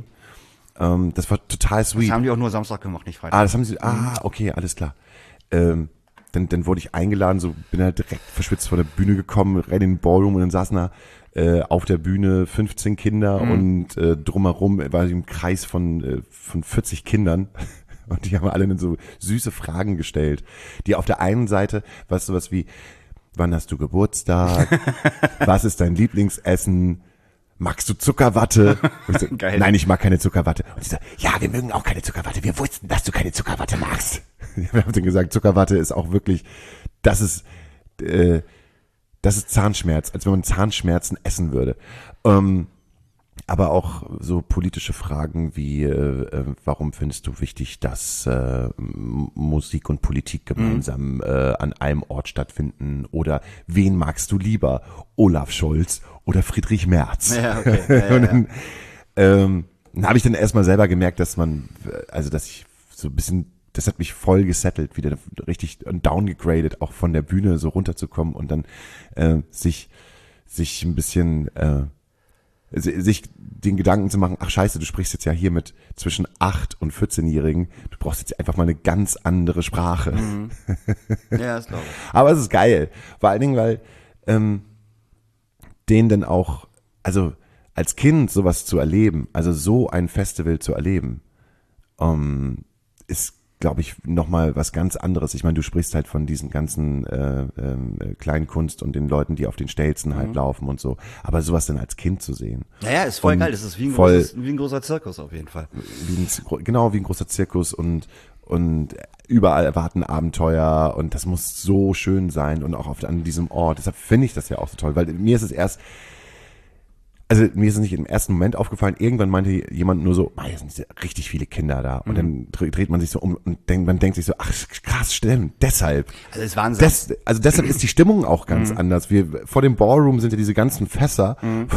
[SPEAKER 3] Das war total sweet.
[SPEAKER 2] Das haben die auch nur Samstag gemacht, nicht Freitag.
[SPEAKER 3] Das haben sie, okay, alles klar. Dann wurde ich eingeladen, so bin halt direkt verschwitzt von der Bühne gekommen, renn in den Ballroom und dann saßen da auf der Bühne 15 Kinder und drumherum war ich im Kreis von 40 Kindern und die haben alle dann so süße Fragen gestellt, die auf der einen Seite, was sowas wie, wann hast du Geburtstag, was ist dein Lieblingsessen, magst du Zuckerwatte? Und ich so,
[SPEAKER 2] Geil.
[SPEAKER 3] Nein, ich mag keine Zuckerwatte. Und sie so, ja, wir mögen auch keine Zuckerwatte. Wir wussten, dass du keine Zuckerwatte magst. Wir haben dann gesagt, Zuckerwatte ist auch wirklich, das ist Zahnschmerz, als wenn man Zahnschmerzen essen würde. Aber auch so politische Fragen wie, warum findest du wichtig, dass Musik und Politik gemeinsam an einem Ort stattfinden? Oder wen magst du lieber? Olaf Scholz oder Friedrich Merz?
[SPEAKER 2] Ja, okay. Ja,
[SPEAKER 3] Und dann habe ich dann erstmal selber gemerkt, dass ich so ein bisschen, das hat mich voll gesettelt, wieder richtig downgegradet, auch von der Bühne so runterzukommen und dann sich ein bisschen sich den Gedanken zu machen, ach scheiße, du sprichst jetzt ja hier mit zwischen 8 und 14-Jährigen, du brauchst jetzt einfach mal eine ganz andere Sprache.
[SPEAKER 2] Ja, das glaube ich.
[SPEAKER 3] Aber es ist geil, vor allen Dingen, weil den dann auch, also als Kind sowas zu erleben, also so ein Festival zu erleben, ist, glaube ich, nochmal was ganz anderes. Ich meine, du sprichst halt von diesen ganzen Kleinkunst und den Leuten, die auf den Stelzen halt laufen und so. Aber sowas dann als Kind zu sehen.
[SPEAKER 2] Ja, ist voll
[SPEAKER 3] Und
[SPEAKER 2] geil. Das ist wie ein großer Zirkus auf jeden Fall.
[SPEAKER 3] Genau, wie ein großer Zirkus und überall erwarten Abenteuer und das muss so schön sein und auch an diesem Ort. Deshalb finde ich das ja auch so toll, weil mir ist es nicht im ersten Moment aufgefallen, irgendwann meinte jemand nur so, hier sind richtig viele Kinder da. Und dann dreht man sich so um und man denkt sich so, ach krass, stimmt, deshalb.
[SPEAKER 2] Also es waren
[SPEAKER 3] Deshalb ist die Stimmung auch ganz anders. Vor dem Ballroom sind ja diese ganzen Fässer,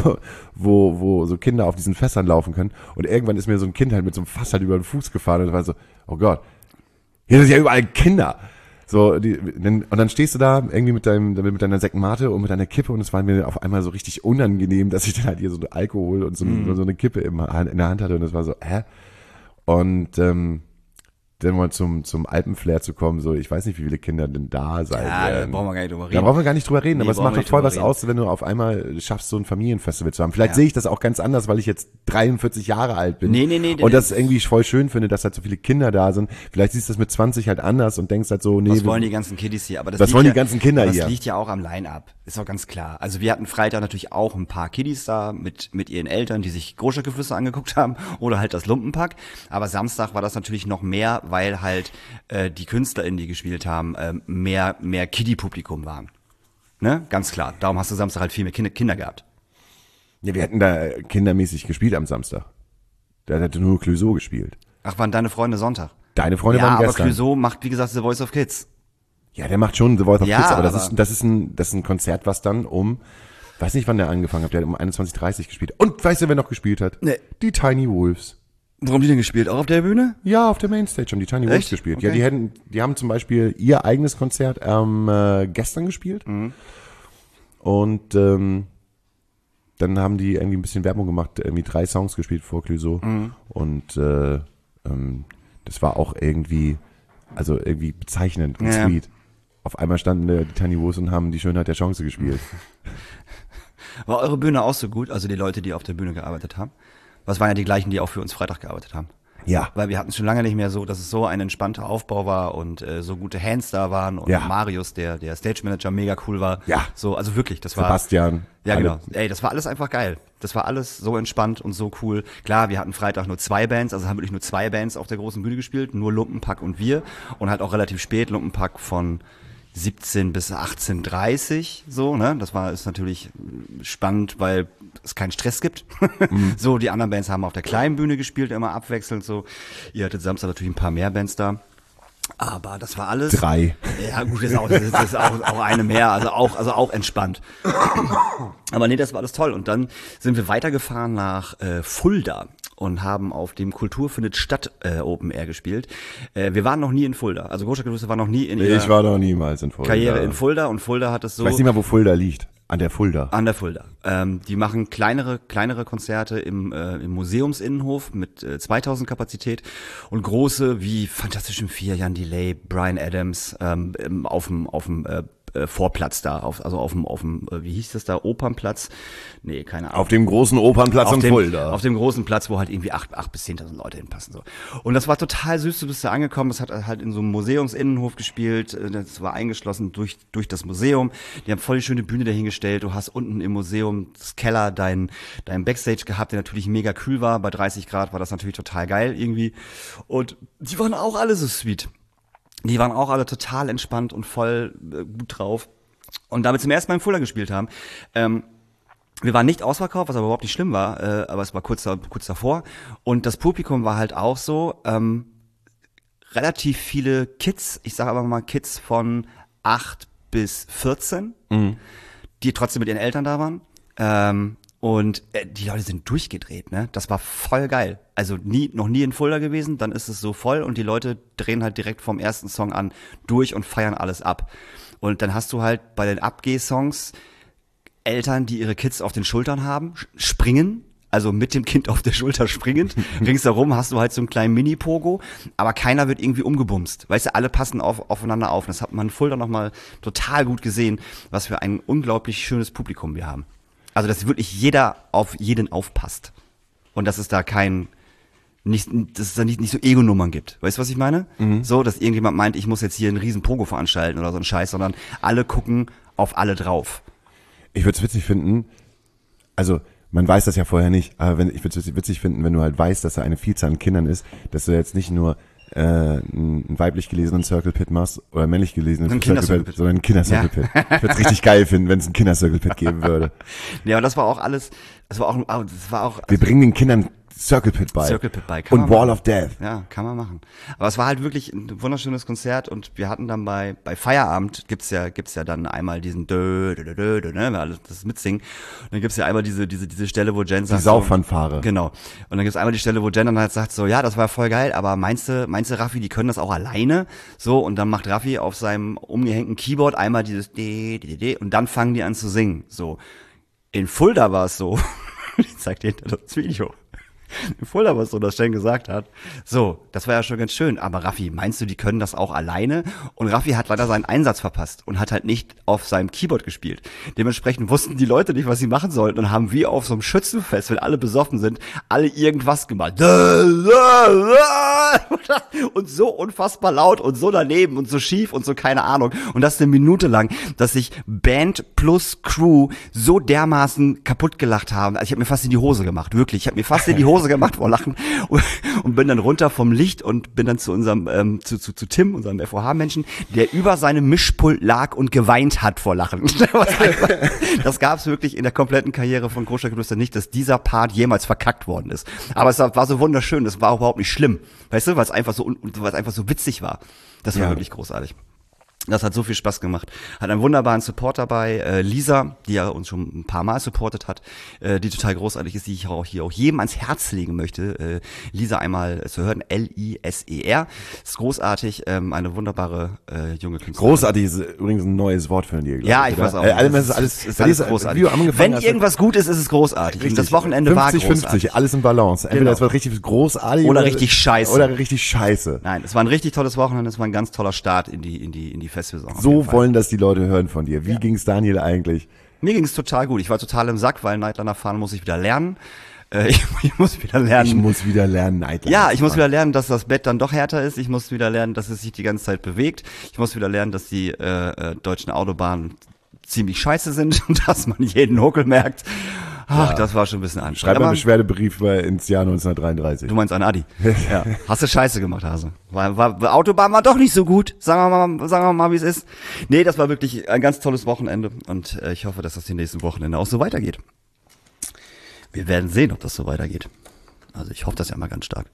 [SPEAKER 3] wo so Kinder auf diesen Fässern laufen können. Und irgendwann ist mir so ein Kind halt mit so einem Fass halt über den Fuß gefahren und war so, oh Gott, hier sind ja überall Kinder. So, und dann stehst du da irgendwie mit deiner Sekmate und mit deiner Kippe und es war mir auf einmal so richtig unangenehm, dass ich dann halt hier so Alkohol und so eine Kippe in der Hand hatte und es war so, hä? Und dann mal zum Alpenflair zu kommen, so, ich weiß nicht, wie viele Kinder denn da sein werden.
[SPEAKER 2] Da brauchen wir gar nicht drüber reden.
[SPEAKER 3] Da brauchen wir gar nicht drüber reden,
[SPEAKER 2] Nee,
[SPEAKER 3] aber es
[SPEAKER 2] brauchen
[SPEAKER 3] macht
[SPEAKER 2] wir
[SPEAKER 3] doch voll
[SPEAKER 2] nicht
[SPEAKER 3] was
[SPEAKER 2] drüber
[SPEAKER 3] aus, wenn du auf einmal schaffst, so ein Familienfestival zu haben. Vielleicht sehe ich das auch ganz anders, weil ich jetzt 43 Jahre alt bin.
[SPEAKER 2] Nee.
[SPEAKER 3] Und das irgendwie voll schön finde, dass halt so viele Kinder da sind. Vielleicht siehst du das mit 20 halt anders und denkst halt so, nee.
[SPEAKER 2] Was wollen die ganzen Kiddies hier? Aber
[SPEAKER 3] was wollen die ganzen Kinder hier?
[SPEAKER 2] Das liegt ja auch am Line-Up. Ist doch ganz klar. Also wir hatten Freitag natürlich auch ein paar Kiddies da mit ihren Eltern, die sich Großstadtgeflüster angeguckt haben oder halt das Lumpenpack. Aber Samstag war das natürlich noch mehr, weil halt die KünstlerInnen, die gespielt haben, mehr Kiddie-Publikum waren. Ne? Ganz klar. Darum hast du Samstag halt viel mehr Kinder gehabt.
[SPEAKER 3] Ja, wir hätten da kindermäßig gespielt am Samstag. Da hat nur Clouseau gespielt.
[SPEAKER 2] Ach, waren deine Freunde Sonntag?
[SPEAKER 3] Deine Freunde
[SPEAKER 2] Ja,
[SPEAKER 3] waren
[SPEAKER 2] aber
[SPEAKER 3] gestern.
[SPEAKER 2] Clouseau macht, wie gesagt, The Voice of Kids.
[SPEAKER 3] Ja, der macht schon The Voice of
[SPEAKER 2] Ja,
[SPEAKER 3] Kids, aber
[SPEAKER 2] aber-
[SPEAKER 3] das ist ein Konzert, was dann weiß nicht, wann der angefangen hat, der hat um 21:30 gespielt. Und weißt du, wer noch gespielt hat?
[SPEAKER 2] Nee.
[SPEAKER 3] Die Tiny Wolves.
[SPEAKER 2] Wo haben die denn gespielt? Auch auf der Bühne?
[SPEAKER 3] Ja, auf der Mainstage haben die Tiny Wolves
[SPEAKER 2] Echt?
[SPEAKER 3] gespielt.
[SPEAKER 2] Okay.
[SPEAKER 3] Ja, die haben zum Beispiel ihr eigenes Konzert gestern gespielt. Und dann haben die irgendwie ein bisschen Werbung gemacht, irgendwie 3 Songs gespielt vor Clouseau. Und das war auch irgendwie bezeichnend und
[SPEAKER 2] Ja.
[SPEAKER 3] sweet. Auf einmal standen die Tiny Wolves und haben die Schönheit der Chance gespielt.
[SPEAKER 2] War eure Bühne auch so gut? Also die Leute, die auf der Bühne gearbeitet haben? Was waren ja die gleichen, die auch für uns Freitag gearbeitet haben?
[SPEAKER 3] Ja.
[SPEAKER 2] Weil wir hatten es schon lange nicht mehr so, dass es so ein entspannter Aufbau war und so gute Hands da waren und
[SPEAKER 3] Ja.
[SPEAKER 2] Marius, der Stage Manager, mega cool war.
[SPEAKER 3] Ja.
[SPEAKER 2] So, also wirklich, das war.
[SPEAKER 3] Sebastian.
[SPEAKER 2] Ja,
[SPEAKER 3] alle.
[SPEAKER 2] genau. Ey, das war alles einfach geil. Das war alles so entspannt und so cool. Klar, wir hatten Freitag nur 2 Bands, also haben wirklich nur 2 Bands auf der großen Bühne gespielt, nur Lumpenpack und wir. Und halt auch relativ spät, Lumpenpack von 17 bis 18:30 so, ne? Ist natürlich spannend, weil es keinen Stress gibt. So, die anderen Bands haben auf der kleinen Bühne gespielt, immer abwechselnd so. Ihr hattet Samstag natürlich ein paar mehr Bands da. Aber das war alles.
[SPEAKER 3] 3.
[SPEAKER 2] Ja, gut, das ist auch eine mehr, also auch entspannt. Aber nee, das war alles toll. Und dann sind wir weitergefahren nach Fulda und haben auf dem Kultur findet statt Open Air gespielt. Wir waren noch nie in Fulda. Also Großstadtgeflüster war noch nie in ihrer
[SPEAKER 3] Ich war noch niemals in Fulda.
[SPEAKER 2] Karriere in Fulda und Fulda hat es so.
[SPEAKER 3] Ich weiß nicht mal, wo Fulda liegt. An der Fulda.
[SPEAKER 2] An der Fulda. Die machen kleinere Konzerte im Museumsinnenhof mit 2000 Kapazität und große wie Fantastischen Vier, Jan Delay, Bryan Adams auf dem Vorplatz da, auf dem wie hieß das da, Opernplatz? Nee, keine Ahnung.
[SPEAKER 3] Auf dem großen Opernplatz in Fulda.
[SPEAKER 2] Auf dem großen Platz, wo halt irgendwie 8 bis 10.000 Leute hinpassen. So. Und das war total süß, du bist da angekommen, das hat halt in so einem Museumsinnenhof gespielt, das war eingeschlossen durch das Museum, die haben voll die schöne Bühne dahingestellt, du hast unten im Museum das Keller dein Backstage gehabt, der natürlich mega kühl war, bei 30 Grad war das natürlich total geil irgendwie und die waren auch alle so sweet. Die waren auch alle total entspannt und voll gut drauf. Und da wir zum ersten Mal in Fulda gespielt haben, wir waren nicht ausverkauft, was aber überhaupt nicht schlimm war, aber es war kurz davor. Und das Publikum war halt auch so, relativ viele Kids, ich sage aber mal Kids von 8 bis 14, die trotzdem mit ihren Eltern da waren. Und die Leute sind durchgedreht, ne? Das war voll geil. Also noch nie in Fulda gewesen, dann ist es so voll und die Leute drehen halt direkt vom ersten Song an durch und feiern alles ab. Und dann hast du halt bei den Abgeh-Songs Eltern, die ihre Kids auf den Schultern haben, springen, also mit dem Kind auf der Schulter springend. Ringsherum hast du halt so einen kleinen Mini-Pogo, aber keiner wird irgendwie umgebumst. Weißt du, alle passen aufeinander auf. Und das hat man in Fulda nochmal total gut gesehen, was für ein unglaublich schönes Publikum wir haben. Also, dass wirklich jeder auf jeden aufpasst. Und dass es da dass es da nicht so Ego-Nummern gibt. Weißt du, was ich meine? So, dass irgendjemand meint, ich muss jetzt hier einen riesen Pogo veranstalten oder so einen Scheiß, sondern alle gucken auf alle drauf.
[SPEAKER 3] Ich würde es witzig finden, also man weiß das ja vorher nicht, aber ich würde es witzig finden, wenn du halt weißt, dass da eine Vielzahl an Kindern ist, dass du jetzt nicht nur einen weiblich gelesenen Circle Pit machst oder männlich gelesenen Circle Pit, sondern einen Kinder-Circle Pit. Ich würde es richtig geil finden, wenn es einen Kinder-Circle Pit geben würde.
[SPEAKER 2] Ja, aber das war auch.
[SPEAKER 3] Wir bringen den Kindern Circle Pit bei. Und Wall of Death.
[SPEAKER 2] Ja, kann man machen. Aber es war halt wirklich ein wunderschönes Konzert und wir hatten dann bei Feierabend gibt's ja dann einmal diesen ne, das Mitsingen. Und dann gibt's ja einmal diese Stelle, wo Jen sagt.
[SPEAKER 3] Die Sauffanfare.
[SPEAKER 2] So, genau. Und dann gibt's einmal die Stelle, wo Jen dann halt sagt so, ja, das war voll geil, aber meinst du, Raffi, die können das auch alleine? So, und dann macht Raffi auf seinem umgehängten Keyboard einmal dieses und dann fangen die an zu singen. So. In Fulda war es so. Ich zeig dir das Video. In Fulda war es so, dass Jen gesagt hat, so, das war ja schon ganz schön, aber Raffi, meinst du, die können das auch alleine? Und Raffi hat leider seinen Einsatz verpasst und hat halt nicht auf seinem Keyboard gespielt. Dementsprechend wussten die Leute nicht, was sie machen sollten und haben wie auf so einem Schützenfest, wenn alle besoffen sind, alle irgendwas gemacht. Und so unfassbar laut und so daneben und so schief und so keine Ahnung. Und das 1 Minute lang, dass sich Band plus Crew so dermaßen kaputt gelacht haben. Also ich habe mir fast in die Hose gemacht, wirklich. Ich habe mir fast in die Hose gemacht vor Lachen und bin dann runter vom Licht und bin dann zu unserem zu Tim, unserem FOH-Menschen, der über seinem Mischpult lag und geweint hat vor Lachen. Das gab es wirklich in der kompletten Karriere von Großstadtgeflüster nicht, dass dieser Part jemals verkackt worden ist. Aber es war so wunderschön, das war überhaupt nicht schlimm, weißt du, weil es einfach so witzig war. Das war wirklich großartig. Das hat so viel Spaß gemacht. Hat einen wunderbaren Support dabei, Lisa, die ja uns schon ein paar Mal supportet hat, die total großartig ist, die ich auch hier jedem ans Herz legen möchte. Lisa einmal zu hören, Liser. Ist großartig, eine wunderbare junge Künstlerin.
[SPEAKER 3] Großartig ist übrigens ein neues Wort für dir,
[SPEAKER 2] ja, ich weiß auch.
[SPEAKER 3] Alles großartig.
[SPEAKER 2] Wenn irgendwas gut ist, ist es großartig.
[SPEAKER 3] Richtig.
[SPEAKER 2] Und das Wochenende war großartig.
[SPEAKER 3] 50-50, alles im Balance. Entweder es war richtig großartig
[SPEAKER 2] oder richtig scheiße.
[SPEAKER 3] Oder richtig scheiße.
[SPEAKER 2] Nein, es war ein richtig tolles Wochenende, es war ein ganz toller Start in die Festsaison.
[SPEAKER 3] So wollen das die Leute hören von dir. Wie ging's Daniel eigentlich?
[SPEAKER 2] Mir ging's total gut. Ich war total im Sack, weil Nightliner fahren muss ich wieder lernen. Ich muss wieder lernen.
[SPEAKER 3] Nightliner.
[SPEAKER 2] Ja, ich muss wieder lernen, dass das Bett dann doch härter ist. Ich muss wieder lernen, dass es sich die ganze Zeit bewegt. Ich muss wieder lernen, dass die deutschen Autobahnen ziemlich scheiße sind und dass man jeden Huckel merkt. Ach, das war schon ein bisschen anstrengend.
[SPEAKER 3] Schreib einen Beschwerdebrief ins Jahr 1933.
[SPEAKER 2] Du meinst an Adi. Ja. Hast du Scheiße gemacht, Hase. Autobahn war doch nicht so gut. Sagen wir mal, wie es ist. Nee, das war wirklich ein ganz tolles Wochenende und ich hoffe, dass das die nächsten Wochenende auch so weitergeht. Wir werden sehen, ob das so weitergeht. Also ich hoffe das ja mal ganz stark.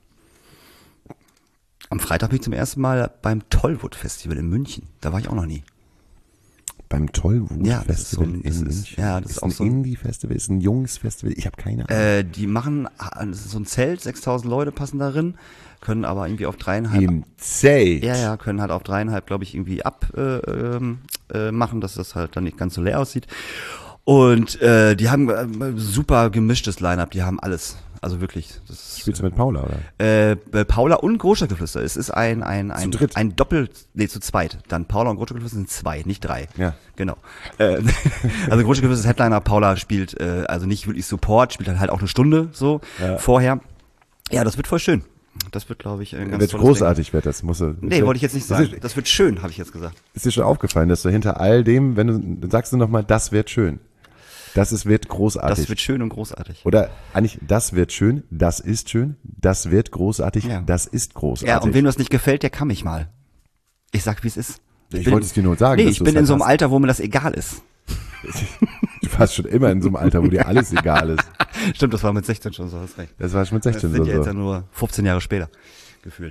[SPEAKER 2] Am Freitag bin ich zum ersten Mal beim Tollwood Festival in München. Da war ich auch noch nie.
[SPEAKER 3] Beim Tollwood Festival
[SPEAKER 2] das ist auch so
[SPEAKER 3] ein Indie-Festival, ist ein junges Festival, ich habe keine Ahnung.
[SPEAKER 2] Die machen, das ist so ein Zelt, 6.000 Leute passen darin, können aber irgendwie auf 3,5.
[SPEAKER 3] Im Zelt?
[SPEAKER 2] Ja, können halt auf 3,5, glaube ich, irgendwie machen, dass das halt dann nicht ganz so leer aussieht. Und die haben super gemischtes Line-Up, die haben alles. Also wirklich.
[SPEAKER 3] Spielst du mit Paula, oder?
[SPEAKER 2] Paula und Großstadtgeflüster. Es ist ein zu zweit. Dann Paula und Großstadtgeflüster sind 2, nicht 3.
[SPEAKER 3] Ja.
[SPEAKER 2] Genau. Also Großstadtgeflüster ist Headliner, Paula spielt also nicht wirklich Support, spielt halt auch eine Stunde so vorher. Ja, das wird voll schön. Das wird, glaube ich, ein ganz tolles
[SPEAKER 3] großartig, wird das.
[SPEAKER 2] Wollte ich jetzt nicht sagen. Das wird schön, habe ich jetzt gesagt.
[SPEAKER 3] Ist dir schon aufgefallen, dass du hinter all dem, wenn du sagst nochmal, das wird schön. Wird großartig.
[SPEAKER 2] Das wird schön und großartig.
[SPEAKER 3] Oder eigentlich, das wird schön, das ist schön, das wird großartig, das ist großartig.
[SPEAKER 2] Ja, und wem das nicht gefällt, der kann mich mal. Ich sag, wie es ist.
[SPEAKER 3] Ich wollte es dir nur sagen.
[SPEAKER 2] Nee, ich bin in so einem Alter, wo mir das egal ist.
[SPEAKER 3] Du warst schon immer in so einem Alter, wo dir alles egal ist.
[SPEAKER 2] Stimmt, das war mit 16 schon so, hast recht.
[SPEAKER 3] Das war schon mit 16 so.
[SPEAKER 2] Das sind jetzt ja nur 15 Jahre später gefühlt.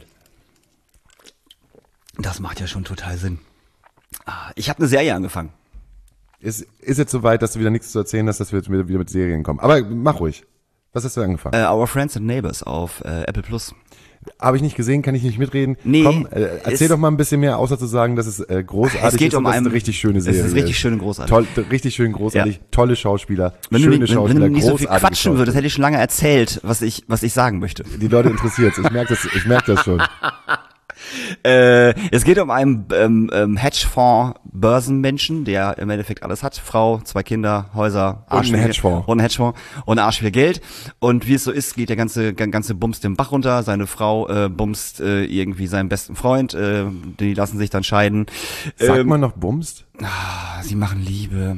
[SPEAKER 2] Das macht ja schon total Sinn. Ich habe eine Serie angefangen.
[SPEAKER 3] Ist jetzt soweit, dass du wieder nichts zu erzählen hast, dass wir jetzt wieder mit Serien kommen. Aber mach ruhig. Was hast du angefangen?
[SPEAKER 2] Our Friends and Neighbors auf Apple Plus.
[SPEAKER 3] Habe ich nicht gesehen, kann ich nicht mitreden.
[SPEAKER 2] Nee,
[SPEAKER 3] komm, erzähl doch mal ein bisschen mehr, außer zu sagen, dass es großartig ist und dass es eine richtig schöne Serie ist.
[SPEAKER 2] Es ist richtig schön und großartig.
[SPEAKER 3] Richtig schön großartig, tolle Schauspieler,
[SPEAKER 2] wenn
[SPEAKER 3] schöne
[SPEAKER 2] du
[SPEAKER 3] Schauspieler,
[SPEAKER 2] wenn du nicht so viel
[SPEAKER 3] großartige
[SPEAKER 2] quatschen würdest, hätte ich schon lange erzählt, was ich sagen möchte.
[SPEAKER 3] Die Leute interessiert's. Ich merke das schon.
[SPEAKER 2] Es geht um einen Hedgefonds-Börsenmenschen, der im Endeffekt alles hat. Frau, 2 Kinder, Häuser,
[SPEAKER 3] Und einen Hedgefonds.
[SPEAKER 2] Und ein Hedgefonds und Arsch viel Geld. Und wie es so ist, geht der ganze Bums den Bach runter. Seine Frau bumst irgendwie seinen besten Freund. Die lassen sich dann scheiden.
[SPEAKER 3] Sagt man noch bumst?
[SPEAKER 2] Sie machen Liebe.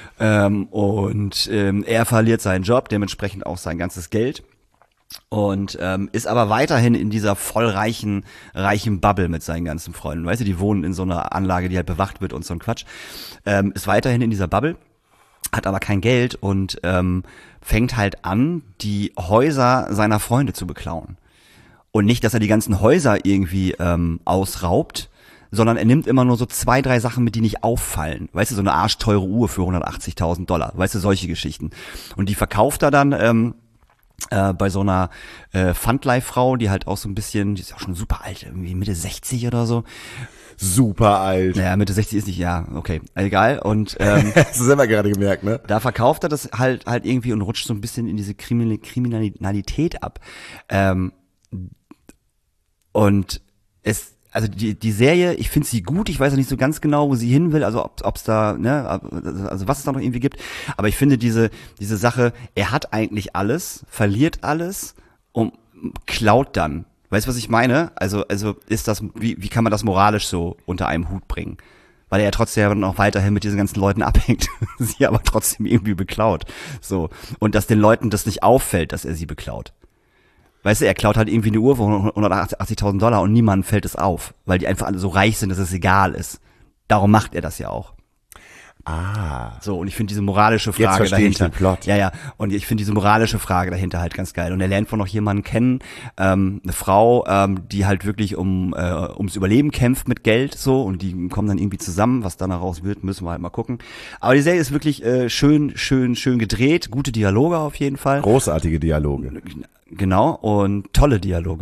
[SPEAKER 2] Er verliert seinen Job, dementsprechend auch sein ganzes Geld. Und ist aber weiterhin in dieser reichen Bubble mit seinen ganzen Freunden. Weißt du, die wohnen in so einer Anlage, die halt bewacht wird und so ein Quatsch. Ist weiterhin in dieser Bubble, hat aber kein Geld und fängt halt an, die Häuser seiner Freunde zu beklauen. Und nicht, dass er die ganzen Häuser irgendwie ausraubt, sondern er nimmt immer nur so 2, 3 Sachen mit, die nicht auffallen. Weißt du, so eine arschteure Uhr für $180.000. Weißt du, solche Geschichten. Und die verkauft er dann bei so einer Pfandleihfrau, die halt auch so ein bisschen, die ist auch schon super alt, irgendwie Mitte 60 oder so.
[SPEAKER 3] Super alt.
[SPEAKER 2] Naja, Mitte 60 ist nicht, ja, okay, egal. Und
[SPEAKER 3] Hast du selber gerade gemerkt, ne?
[SPEAKER 2] da verkauft er das halt irgendwie und rutscht so ein bisschen in diese Kriminalität ab. Und also die Serie, ich finde sie gut, ich weiß ja nicht so ganz genau, wo sie hin will, also ob's da, ne, also was es da noch irgendwie gibt, aber ich finde diese Sache, er hat eigentlich alles, verliert alles und klaut dann. Weißt du, was ich meine? Also ist das, wie kann man das moralisch so unter einem Hut bringen? Weil er ja trotzdem noch weiterhin mit diesen ganzen Leuten abhängt, sie aber trotzdem irgendwie beklaut. So. Und dass den Leuten das nicht auffällt, dass er sie beklaut. Weißt du, er klaut halt irgendwie eine Uhr von $180.000 und niemandem fällt es auf, weil die einfach alle so reich sind, dass es egal ist. Darum macht er das ja auch. So, und ich finde diese moralische Frage
[SPEAKER 3] Jetzt verstehe ich
[SPEAKER 2] dahinter.
[SPEAKER 3] den Plot.
[SPEAKER 2] Ja, und ich finde diese moralische Frage dahinter halt ganz geil. Und er lernt wohl noch jemanden kennen, eine Frau, die halt wirklich ums Überleben kämpft mit Geld, so, und die kommen dann irgendwie zusammen. Was dann daraus wird, müssen wir halt mal gucken. Aber die Serie ist wirklich schön gedreht, gute Dialoge auf jeden Fall.
[SPEAKER 3] Großartige Dialoge.
[SPEAKER 2] Genau, und tolle Dialoge.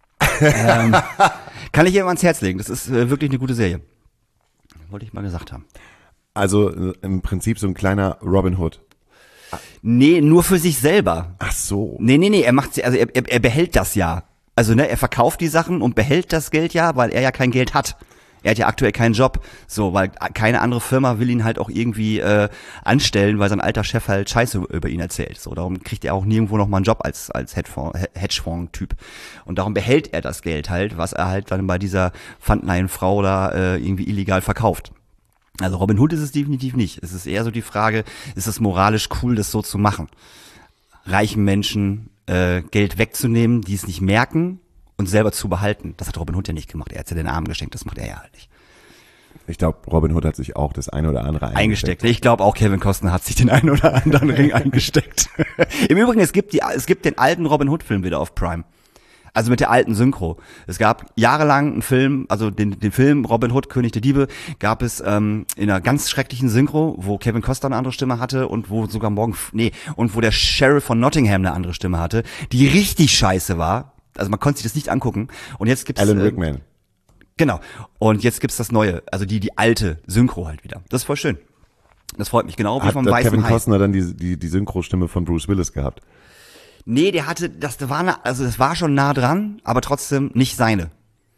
[SPEAKER 2] Kann ich jedem ans Herz legen. Das ist wirklich eine gute Serie. Wollte ich mal gesagt haben.
[SPEAKER 3] Also im Prinzip so ein kleiner Robin Hood.
[SPEAKER 2] Nee, nur für sich selber.
[SPEAKER 3] Ach so.
[SPEAKER 2] Nee, er behält das ja. Also, ne, er verkauft die Sachen und behält das Geld ja, weil er ja kein Geld hat. Er hat ja aktuell keinen Job, so, weil keine andere Firma will ihn halt auch irgendwie anstellen, weil sein alter Chef halt Scheiße über ihn erzählt. So, darum kriegt er auch nirgendwo noch mal einen Job als Hedgefonds-Typ. Und darum behält er das Geld halt, was er halt dann bei dieser Pfandleihenfrau da irgendwie illegal verkauft. Also Robin Hood ist es definitiv nicht. Es ist eher so die Frage, ist es moralisch cool, das so zu machen? Reichen Menschen Geld wegzunehmen, die es nicht merken, und selber zu behalten. Das hat Robin Hood ja nicht gemacht. Er hat ja den Armen geschenkt, das macht er ja halt nicht.
[SPEAKER 3] Ich glaube, Robin Hood hat sich auch das eine oder andere
[SPEAKER 2] Eingesteckt. Ich glaube auch, Kevin Costner hat sich den einen oder anderen Ring eingesteckt. Im Übrigen, es gibt den alten Robin Hood Film wieder auf Prime. Also mit der alten Synchro. Es gab jahrelang einen Film, also den Film Robin Hood, König der Diebe, gab es in einer ganz schrecklichen Synchro, wo Kevin Costner eine andere Stimme hatte und wo sogar und wo der Sheriff von Nottingham eine andere Stimme hatte, die richtig scheiße war. Also man konnte sich das nicht angucken. Und jetzt gibt's
[SPEAKER 3] Alan Rickman.
[SPEAKER 2] Genau. Und jetzt gibt's das Neue, also die alte Synchro halt wieder. Das ist voll schön. Das freut mich genau wie
[SPEAKER 3] Hat
[SPEAKER 2] vom Weißen
[SPEAKER 3] Kevin
[SPEAKER 2] Hai.
[SPEAKER 3] Costner dann die Synchrostimme von Bruce Willis gehabt?
[SPEAKER 2] Nee, das war schon nah dran, aber trotzdem nicht seine.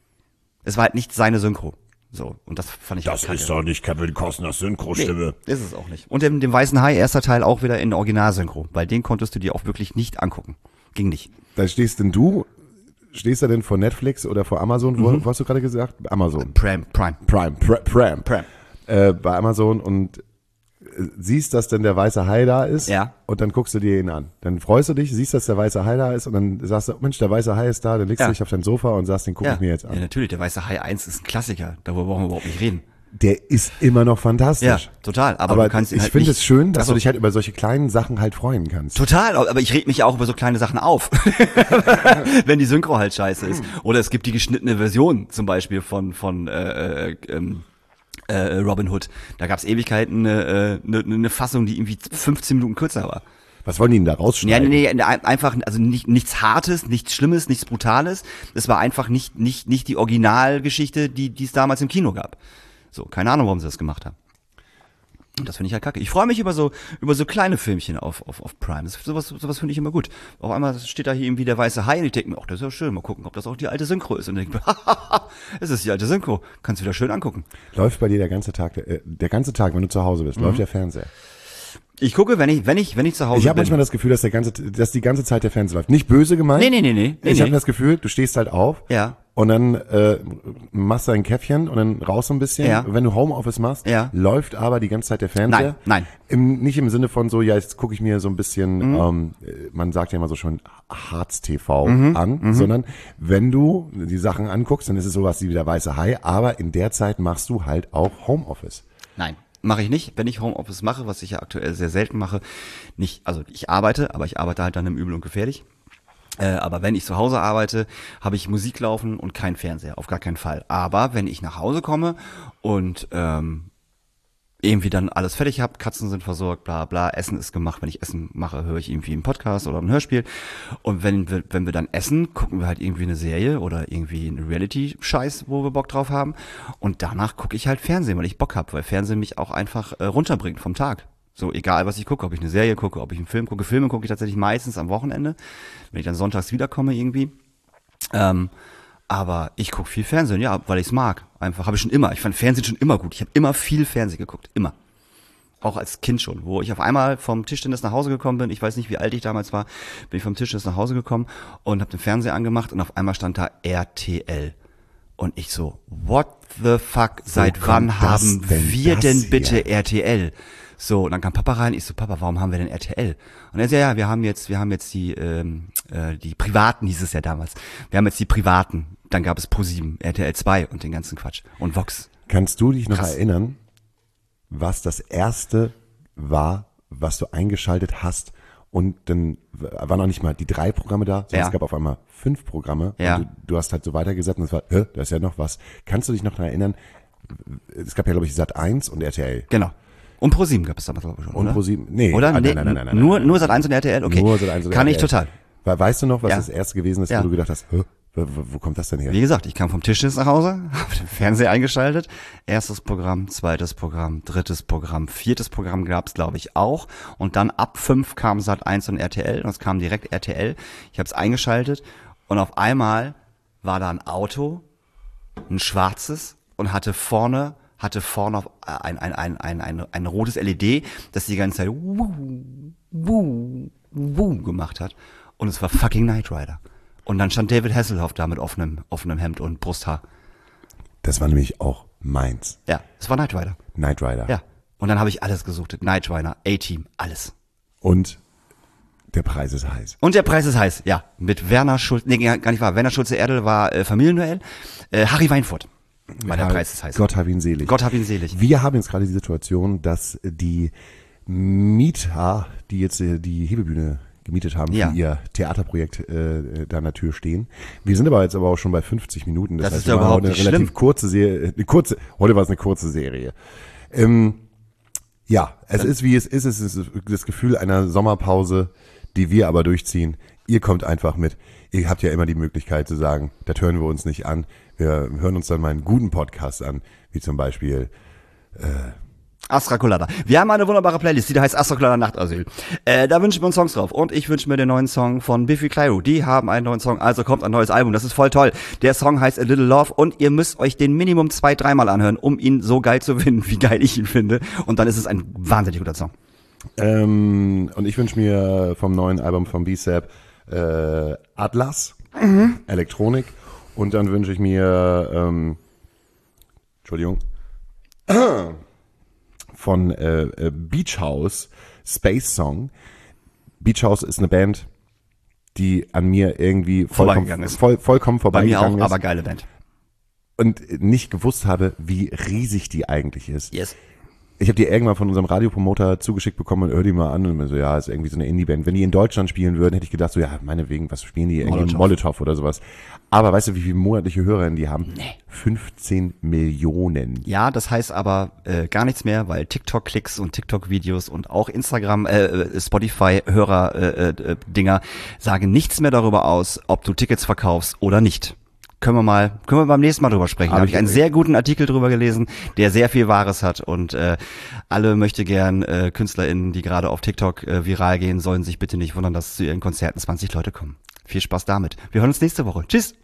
[SPEAKER 2] Es war halt nicht seine Synchro. So, und das fand ich
[SPEAKER 3] Das
[SPEAKER 2] halt
[SPEAKER 3] ist
[SPEAKER 2] kacke.
[SPEAKER 3] doch nicht Kevin Costners Synchrostimme.
[SPEAKER 2] Nee, ist es auch nicht. Und dem Weißen Hai, erster Teil, auch wieder in Originalsynchro, weil den konntest du dir auch wirklich nicht angucken. Ging nicht.
[SPEAKER 3] Da stehst du denn vor Netflix oder vor Amazon? Wo hast du gerade gesagt? Amazon.
[SPEAKER 2] Prime.
[SPEAKER 3] Prime. Bei Amazon und siehst, dass denn der weiße Hai da ist.
[SPEAKER 2] Ja.
[SPEAKER 3] Und dann guckst du dir ihn an. Dann freust du dich, siehst, dass der weiße Hai da ist und dann sagst du, Mensch, der weiße Hai ist da, dann legst du
[SPEAKER 2] Ja.
[SPEAKER 3] dich auf dein Sofa und sagst, den gucke ich mir jetzt an.
[SPEAKER 2] Ja, natürlich, der Weiße Hai 1 ist ein Klassiker. Darüber brauchen wir überhaupt nicht reden.
[SPEAKER 3] Der ist immer noch fantastisch.
[SPEAKER 2] Ja, total. Aber du kannst ihn
[SPEAKER 3] ich
[SPEAKER 2] halt
[SPEAKER 3] finde
[SPEAKER 2] nicht-
[SPEAKER 3] es schön, dass
[SPEAKER 2] Ach so.
[SPEAKER 3] du dich halt über solche kleinen Sachen halt freuen kannst.
[SPEAKER 2] Total, aber ich reg mich ja auch über so kleine Sachen auf, wenn die Synchro halt scheiße ist. Oder es gibt die geschnittene Version zum Beispiel von Robin Hood. Da gab's Ewigkeiten eine Fassung, die irgendwie 15 Minuten kürzer war.
[SPEAKER 3] Was wollen die denn da
[SPEAKER 2] Ja,
[SPEAKER 3] rausschneiden?
[SPEAKER 2] nee, einfach, also nichts Hartes, nichts Schlimmes, nichts Brutales. Es war einfach nicht die Originalgeschichte, die es damals im Kino gab. So, keine Ahnung, warum sie das gemacht haben. Und das finde ich halt kacke. Ich freue mich über so kleine Filmchen auf Prime. Sowas finde ich immer gut. Auf einmal steht da hier irgendwie der weiße Hai und ich denke mir, ach, das ist ja schön. Mal gucken, ob das auch die alte Synchro ist. Und ich denke mir, es ist die alte Synchro. Kannst du wieder schön angucken.
[SPEAKER 3] Läuft bei dir der ganze Tag, wenn du zu Hause bist, läuft der Fernseher?
[SPEAKER 2] Ich gucke, wenn ich zu Hause bin.
[SPEAKER 3] Ich habe manchmal das Gefühl, dass die ganze Zeit der Fernseher läuft. Nicht böse gemeint.
[SPEAKER 2] Nee.
[SPEAKER 3] Ich habe das Gefühl, du stehst halt auf.
[SPEAKER 2] Ja.
[SPEAKER 3] Und dann machst du ein Käffchen und dann raus so ein bisschen.
[SPEAKER 2] Ja.
[SPEAKER 3] Wenn du Homeoffice machst, läuft aber die ganze Zeit der Fernseher.
[SPEAKER 2] Nein.
[SPEAKER 3] Nicht im Sinne von so, ja, jetzt gucke ich mir so ein bisschen, man sagt ja immer so schon Harz-TV an, sondern wenn du die Sachen anguckst, dann ist es sowas wie der weiße Hai, aber in der Zeit machst du halt auch Homeoffice.
[SPEAKER 2] Nein, mache ich nicht. Wenn ich Homeoffice mache, was ich ja aktuell sehr selten mache, nicht, also ich arbeite, aber ich arbeite halt dann im Übel und gefährlich. Aber wenn ich zu Hause arbeite, habe ich Musik laufen und kein Fernseher, auf gar keinen Fall. Aber wenn ich nach Hause komme und irgendwie dann alles fertig habe, Katzen sind versorgt, bla bla, Essen ist gemacht. Wenn ich Essen mache, höre ich irgendwie einen Podcast oder ein Hörspiel. Und wenn wir dann essen, gucken wir halt irgendwie eine Serie oder irgendwie einen Reality-Scheiß, wo wir Bock drauf haben. Und danach gucke ich halt Fernsehen, weil ich Bock habe, weil Fernsehen mich auch einfach runterbringt vom Tag. So, egal was ich gucke, ob ich eine Serie gucke, ob ich einen Film gucke. Filme gucke ich tatsächlich meistens am Wochenende, wenn ich dann sonntags wiederkomme irgendwie. Aber ich gucke viel Fernsehen, ja, weil ich es mag. Einfach, habe ich schon immer. Ich fand Fernsehen schon immer gut. Ich habe immer viel Fernsehen geguckt, immer. Auch als Kind schon, wo ich auf einmal vom Tischtennis nach Hause gekommen bin. Ich weiß nicht, wie alt ich damals war. Bin ich vom Tischtennis nach Hause gekommen und habe den Fernseher angemacht und auf einmal stand da RTL. Und ich so, what the fuck, seit wann haben wir denn bitte RTL? So, und dann kam Papa rein, ich so, Papa, warum haben wir denn RTL? Und er so, ja, wir haben jetzt die Privaten, hieß es ja damals. Wir haben jetzt die Privaten. Dann gab es ProSieben, RTL 2 und den ganzen Quatsch. Und Vox.
[SPEAKER 3] Kannst du dich noch erinnern, was das erste war, was du eingeschaltet hast? Und dann waren noch nicht mal die 3 Programme da, sondern es gab auf einmal 5 Programme.
[SPEAKER 2] Ja.
[SPEAKER 3] Und du hast halt so weitergesetzt und es war, da ist ja noch was. Kannst du dich noch daran erinnern? Es gab ja, glaube ich, Sat.1 und RTL.
[SPEAKER 2] Genau. Und ProSieben gab es damals, glaube ich, schon,
[SPEAKER 3] Und
[SPEAKER 2] oder?
[SPEAKER 3] ProSieben, nee.
[SPEAKER 2] Oder?
[SPEAKER 3] Nein.
[SPEAKER 2] Nur Sat.1 und RTL? Okay.
[SPEAKER 3] Nur Sat.1 und
[SPEAKER 2] Kann
[SPEAKER 3] RTL.
[SPEAKER 2] ich total.
[SPEAKER 3] Weißt du noch, was
[SPEAKER 2] Ja.
[SPEAKER 3] das erste gewesen ist,
[SPEAKER 2] Ja.
[SPEAKER 3] wo du gedacht hast, wo kommt das denn her?
[SPEAKER 2] Wie gesagt, ich kam vom Tischtennis nach Hause, habe den Fernseher eingeschaltet. Erstes Programm, zweites Programm, drittes Programm, viertes Programm gab's, glaube ich, auch. Und dann ab 5 kam Sat.1 und RTL und es kam direkt RTL. Ich habe es eingeschaltet und auf einmal war da ein Auto, ein schwarzes und hatte vorne ein rotes LED, das die ganze Zeit wuh gemacht hat. Und es war fucking Knight Rider. Und dann stand David Hasselhoff da mit offenem Hemd und Brusthaar.
[SPEAKER 3] Das war nämlich auch meins.
[SPEAKER 2] Ja, es war Knight Rider.
[SPEAKER 3] Knight Rider.
[SPEAKER 2] Ja. Und dann habe ich alles gesucht. Knight Rider, A-Team, alles.
[SPEAKER 3] Und der Preis ist heiß.
[SPEAKER 2] Und der Preis ist heiß, ja. Mit Werner Schulze, nee, gar nicht wahr. Werner Schulze-Erdel war Familienduell. Harry Weinfurt war der Preis ist heiß.
[SPEAKER 3] Gott hab ihn selig.
[SPEAKER 2] Gott hab ihn selig.
[SPEAKER 3] Wir haben jetzt gerade die Situation, dass die Mieter, die jetzt die Hebebühne gemietet haben
[SPEAKER 2] Ja.
[SPEAKER 3] für ihr Theaterprojekt da an der Tür stehen. Wir sind aber jetzt auch schon bei 50 Minuten.
[SPEAKER 2] Das
[SPEAKER 3] heißt,
[SPEAKER 2] ist ja
[SPEAKER 3] wir machen
[SPEAKER 2] überhaupt
[SPEAKER 3] heute
[SPEAKER 2] nicht
[SPEAKER 3] eine relativ
[SPEAKER 2] schlimm.
[SPEAKER 3] kurze Serie. Heute war es eine kurze Serie. Ja, es ist wie es ist. Es ist das Gefühl einer Sommerpause, die wir aber durchziehen. Ihr kommt einfach mit. Ihr habt ja immer die Möglichkeit zu sagen, das hören wir uns nicht an. Wir hören uns dann mal einen guten Podcast an, wie zum Beispiel
[SPEAKER 2] Astra Colada. Wir haben eine wunderbare Playlist, die da heißt Astra Colada Nachtasyl. Da wünschen wir uns Songs drauf. Und ich wünsche mir den neuen Song von Biffy Clyro. Die haben einen neuen Song, also kommt ein neues Album. Das ist voll toll. Der Song heißt A Little Love und ihr müsst euch den Minimum 2-3 Mal anhören, um ihn so geil zu finden, wie geil ich ihn finde. Und dann ist es ein wahnsinnig guter Song.
[SPEAKER 3] und ich wünsche mir vom neuen Album von B-Sap Atlas, Elektronik. Und dann wünsche ich mir Entschuldigung von Beach House Space Song. Beach House ist eine Band, die an mir irgendwie
[SPEAKER 2] Vorbeigegangen ist.
[SPEAKER 3] vollkommen
[SPEAKER 2] Bei mir
[SPEAKER 3] vorbeigegangen
[SPEAKER 2] auch,
[SPEAKER 3] ist
[SPEAKER 2] aber geile Band.
[SPEAKER 3] und nicht gewusst habe, wie riesig die eigentlich ist.
[SPEAKER 2] Yes.
[SPEAKER 3] Ich habe die irgendwann von unserem Radiopromoter zugeschickt bekommen und hör die mal an und mir so, ja, ist irgendwie so eine Indie-Band. Wenn die in Deutschland spielen würden, hätte ich gedacht, so, ja, meinetwegen, was spielen die? Irgendwie Molotov oder sowas. Aber weißt du, wie viele monatliche Hörerinnen die haben?
[SPEAKER 2] Nee.
[SPEAKER 3] 15 Millionen.
[SPEAKER 2] Ja, das heißt aber gar nichts mehr, weil TikTok-Klicks und TikTok-Videos und auch Instagram, Spotify-Hörer-Dinger sagen nichts mehr darüber aus, ob du Tickets verkaufst oder nicht. können wir beim nächsten Mal drüber sprechen. Da habe ich einen sehr guten Artikel drüber gelesen, der sehr viel Wahres hat und alle möchte gern KünstlerInnen, die gerade auf TikTok viral gehen, sollen sich bitte nicht wundern, dass zu ihren Konzerten 20 Leute kommen. Viel Spaß damit. Wir hören uns nächste Woche. Tschüss!